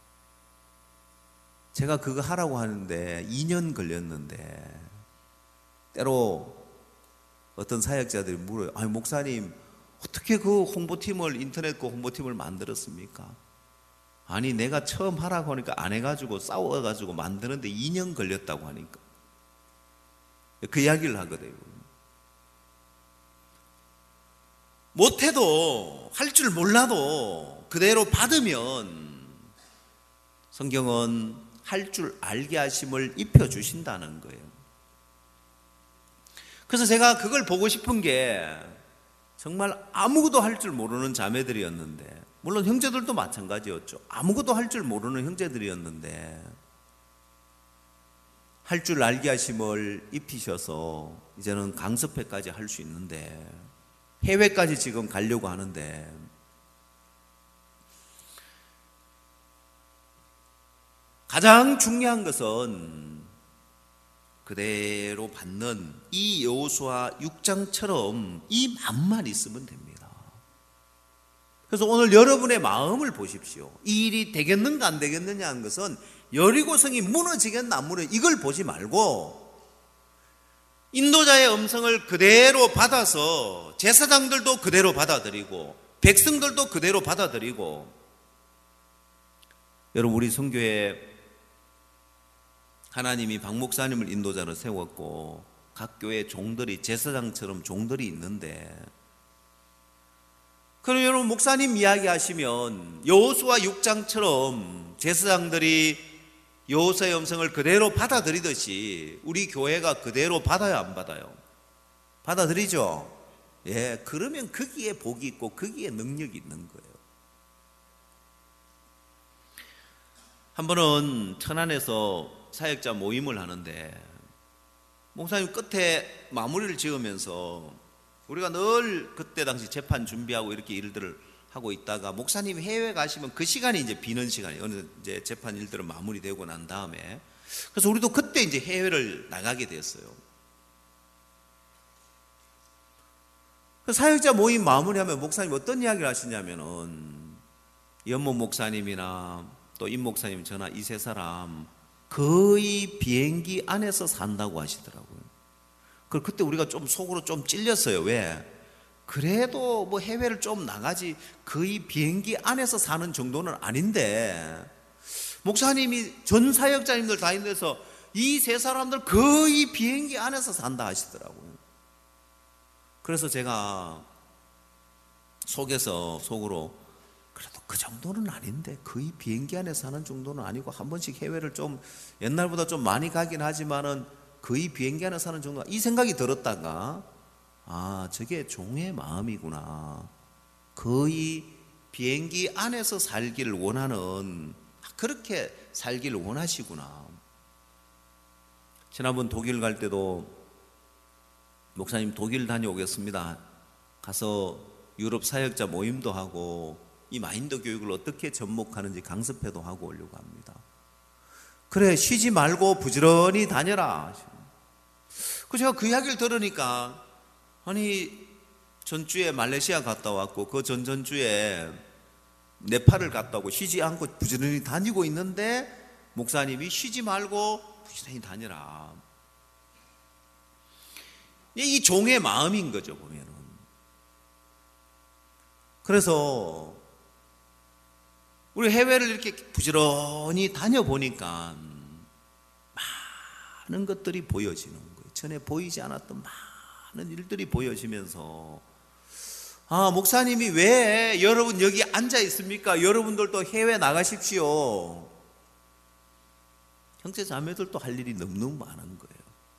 [SPEAKER 2] 제가 그거 하라고 하는데 2년 걸렸는데 때로 어떤 사역자들이 물어요. 아니 목사님 어떻게 그 홍보팀을 인터넷 그 홍보팀을 만들었습니까? 아니 내가 처음 하라고 하니까 안 해가지고 싸워가지고 만드는데 2년 걸렸다고 하니까 그 이야기를 하거든요. 못해도 할 줄 몰라도 그대로 받으면 성경은 할 줄 알게 하심을 입혀주신다는 거예요. 그래서 제가 그걸 보고 싶은 게 정말 아무것도 할 줄 모르는 자매들이었는데 물론 형제들도 마찬가지였죠. 아무것도 할 줄 모르는 형제들이었는데 할 줄 알게 하심을 입히셔서 이제는 강습회까지 할 수 있는데 해외까지 지금 가려고 하는데 가장 중요한 것은 그대로 받는 이 여호수아 6장처럼 이 마음만 있으면 됩니다. 그래서 오늘 여러분의 마음을 보십시오. 이 일이 되겠는가 안 되겠느냐 하는 것은 여리고성이 무너지겠나 안 무너지겠나 이걸 보지 말고 인도자의 음성을 그대로 받아서 제사장들도 그대로 받아들이고 백성들도 그대로 받아들이고 여러분 우리 선교회 하나님이 박 목사님을 인도자로 세웠고 각 교회 종들이 제사장처럼 종들이 있는데 그럼 여러분 목사님 이야기하시면 여호수아 6장처럼 제사장들이 여호수아의 음성을 그대로 받아들이듯이 우리 교회가 그대로 받아요 안 받아요? 받아들이죠? 예, 그러면 거기에 복이 있고 거기에 능력이 있는 거예요. 한 번은 천안에서 사역자 모임을 하는데 목사님 끝에 마무리를 지으면서 우리가 늘 그때 당시 재판 준비하고 이렇게 일들을 하고 있다가 목사님 해외 가시면 그 시간이 이제 비는 시간이에요. 어느 이제 재판 일들은 마무리되고 난 다음에 그래서 우리도 그때 이제 해외를 나가게 됐어요. 사역자 모임 마무리하면 목사님 어떤 이야기를 하시냐면은 연못 목사님이나 또 임 목사님 저나 이 세 사람 거의 비행기 안에서 산다고 하시더라고요. 그때 우리가 좀 속으로 좀 찔렸어요. 왜? 그래도 뭐 해외를 좀 나가지 거의 비행기 안에서 사는 정도는 아닌데 목사님이 전 사역자님들 다 있는데서 이 세 사람들 거의 비행기 안에서 산다 하시더라고요. 그래서 제가 속으로 그래도 그 정도는 아닌데 거의 비행기 안에 사는 정도는 아니고 한 번씩 해외를 좀 옛날보다 좀 많이 가긴 하지만은 거의 비행기 안에 사는 정도 이 생각이 들었다가 저게 종의 마음이구나. 거의 비행기 안에서 살기를 원하는 그렇게 살기를 원하시구나. 지난번 독일 갈 때도 목사님 독일 다녀오겠습니다. 가서 유럽 사역자 모임도 하고 이 마인드 교육을 어떻게 접목하는지 강습회도 하고 오려고 합니다. 그래 쉬지 말고 부지런히 다녀라. 제가 그 이야기를 들으니까 아니 전주에 말레이시아 갔다 왔고 그 전전주에 네팔을 갔다 오고 쉬지 않고 부지런히 다니고 있는데 목사님이 쉬지 말고 부지런히 다니라. 이 종의 마음인 거죠 보면은. 그래서 우리 해외를 이렇게 부지런히 다녀보니까 많은 것들이 보여지는 거예요. 전에 보이지 않았던 많은 일들이 보여지면서 목사님이 왜 여러분 여기 앉아 있습니까? 여러분들도 해외 나가십시오. 형제 자매들도 할 일이 너무너무 많은 거예요.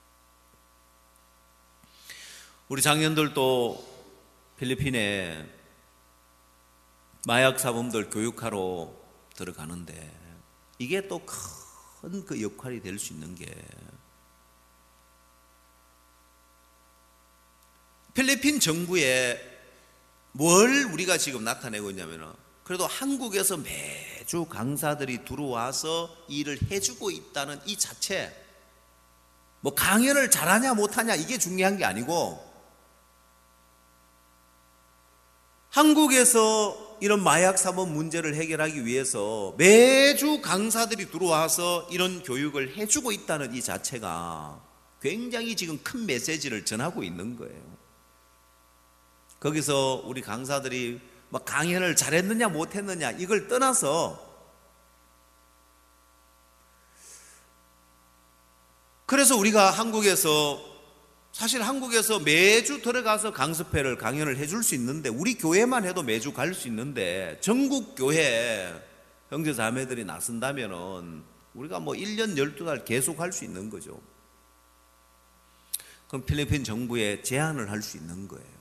[SPEAKER 2] 우리 장년들도 필리핀에 마약 사범들 교육하러 들어가는데 이게 또 큰 그 역할이 될 수 있는 게 필리핀 정부에 뭘 우리가 지금 나타내고 있냐면은 그래도 한국에서 매주 강사들이 들어와서 일을 해주고 있다는 이 자체, 뭐 강연을 잘하냐 못하냐 이게 중요한 게 아니고 한국에서 이런 마약 사범 문제를 해결하기 위해서 매주 강사들이 들어와서 이런 교육을 해주고 있다는 이 자체가 굉장히 지금 큰 메시지를 전하고 있는 거예요. 거기서 우리 강사들이 막 강연을 잘했느냐 못했느냐 이걸 떠나서 그래서 우리가 사실 한국에서 매주 들어가서 강습회를 강연을 해줄 수 있는데 우리 교회만 해도 매주 갈 수 있는데 전국 교회 형제 자매들이 나선다면은 우리가 뭐 1년 12달 계속 할 수 있는 거죠. 그럼 필리핀 정부에 제안을 할 수 있는 거예요.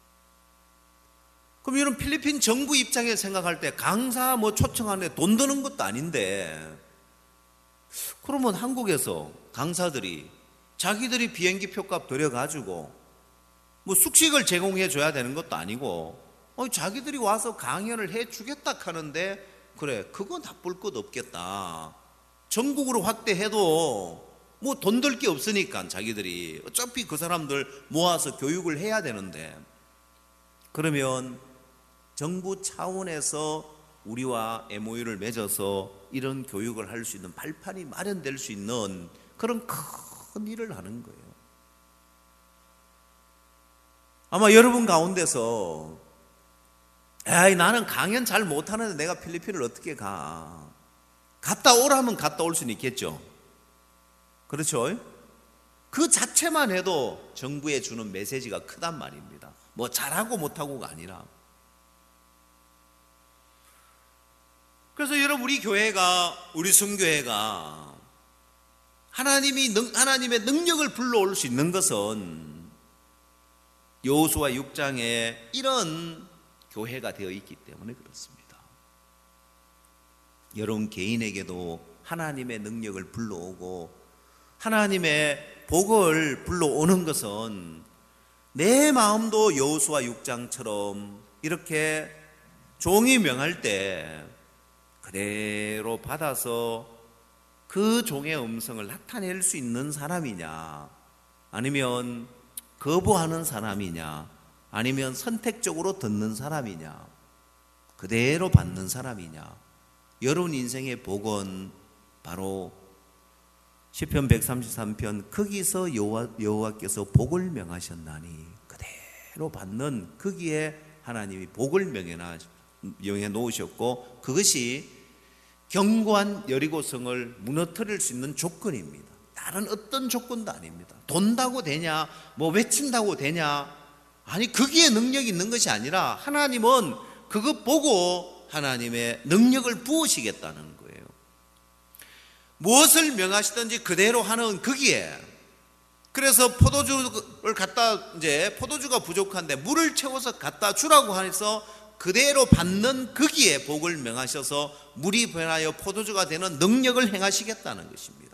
[SPEAKER 2] 그럼 이런 필리핀 정부 입장에 생각할 때 강사 뭐 초청하는데 돈 드는 것도 아닌데 그러면 한국에서 강사들이 자기들이 비행기 표값 들여가지고 뭐 숙식을 제공해 줘야 되는 것도 아니고 자기들이 와서 강연을 해 주겠다 하는데 그래 그거 나쁠 것 없겠다. 전국으로 확대해도 뭐 돈 들 게 없으니까 자기들이 어차피 그 사람들 모아서 교육을 해야 되는데 그러면 정부 차원에서 우리와 MOU를 맺어서 이런 교육을 할 수 있는 발판이 마련될 수 있는 그런 큰 일을 하는 거예요. 아마 여러분 가운데서 나는 강연 잘 못하는데 내가 필리핀을 어떻게 가? 갔다 오라면 갔다 올 수는 있겠죠. 그렇죠? 그 자체만 해도 정부에 주는 메시지가 크단 말입니다. 뭐 잘하고 못하고가 아니라. 그래서 여러분 우리 교회가 우리 순교회가 하나님의 능력을 불러올 수 있는 것은 여호수아 6장에 이런 교회가 되어 있기 때문에 그렇습니다. 여러분 개인에게도 하나님의 능력을 불러오고 하나님의 복을 불러오는 것은 내 마음도 여호수아 6장처럼 이렇게 종이 명할 때 그대로 받아서 그 종의 음성을 나타낼 수 있는 사람이냐, 아니면 거부하는 사람이냐, 아니면 선택적으로 듣는 사람이냐, 그대로 받는 사람이냐. 여러분 인생의 복은 바로 시편 133편 거기서 여호와께서 복을 명하셨나니 그대로 받는, 거기에 하나님이 복을 명해 놓으셨고, 그것이 견고한 여리고성을 무너뜨릴 수 있는 조건입니다. 다른 어떤 조건도 아닙니다. 돈다고 되냐, 뭐 외친다고 되냐, 아니 거기에 능력이 있는 것이 아니라 하나님은 그것 보고 하나님의 능력을 부으시겠다는 거예요. 무엇을 명하시든지 그대로 하는 거기에. 그래서 포도주를 포도주가 부족한데 물을 채워서 갖다 주라고 해서 그대로 받는 거기에 복을 명하셔서 물이 변하여 포도주가 되는 능력을 행하시겠다는 것입니다.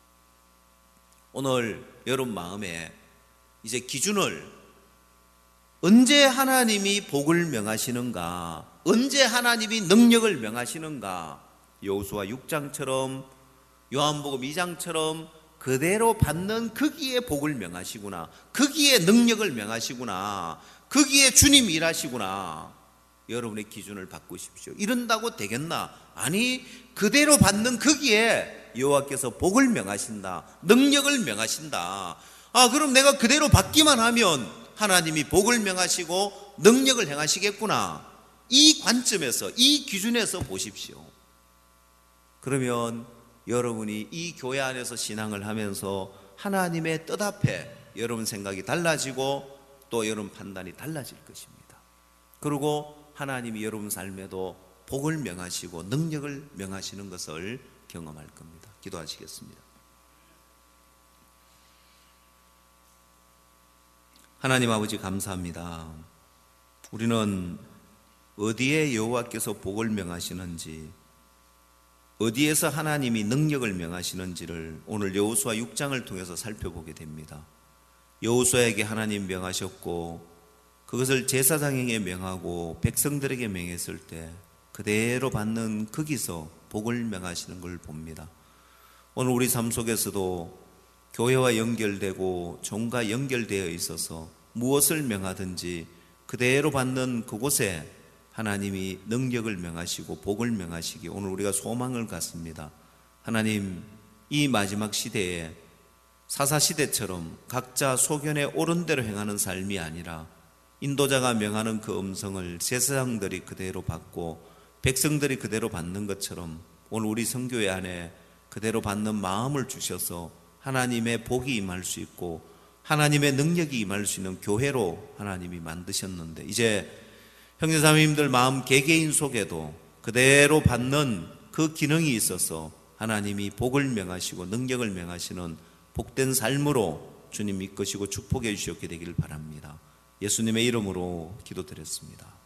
[SPEAKER 2] 오늘 여러분 마음에 이제 기준을, 언제 하나님이 복을 명하시는가, 언제 하나님이 능력을 명하시는가, 여호수아 6장처럼 요한복음 2장처럼 그대로 받는 거기에 복을 명하시구나, 거기에 능력을 명하시구나, 거기에 주님 일하시구나. 여러분의 기준을 바꾸십시오. 이런다고 되겠나? 아니, 그대로 받는 거기에 여호와께서 복을 명하신다, 능력을 명하신다. 그럼 내가 그대로 받기만 하면 하나님이 복을 명하시고 능력을 행하시겠구나. 이 관점에서, 이 기준에서 보십시오. 그러면 여러분이 이 교회 안에서 신앙을 하면서 하나님의 뜻 앞에 여러분 생각이 달라지고 또 여러분 판단이 달라질 것입니다. 그리고 하나님이 여러분 삶에도 복을 명하시고 능력을 명하시는 것을 경험할 겁니다. 기도하시겠습니다. 하나님 아버지 감사합니다. 우리는 어디에 여호와께서 복을 명하시는지, 어디에서 하나님이 능력을 명하시는지를 오늘 여호수아 6장을 통해서 살펴보게 됩니다. 여호수아에게 하나님 명하셨고 그것을 제사장에게 명하고 백성들에게 명했을 때 그대로 받는 거기서 복을 명하시는 걸 봅니다. 오늘 우리 삶 속에서도 교회와 연결되고 종과 연결되어 있어서 무엇을 명하든지 그대로 받는 그곳에 하나님이 능력을 명하시고 복을 명하시기 오늘 우리가 소망을 갖습니다. 하나님, 이 마지막 시대에 사사시대처럼 각자 소견에 옳은 대로 행하는 삶이 아니라 인도자가 명하는 그 음성을 제사장들이 그대로 받고 백성들이 그대로 받는 것처럼 오늘 우리 선교회 안에 그대로 받는 마음을 주셔서 하나님의 복이 임할 수 있고 하나님의 능력이 임할 수 있는 교회로 하나님이 만드셨는데, 이제 형제자매님들 마음 개개인 속에도 그대로 받는 그 기능이 있어서 하나님이 복을 명하시고 능력을 명하시는 복된 삶으로 주님 이끄시고 축복해 주시옵게 되기를 바랍니다. 예수님의 이름으로 기도드렸습니다.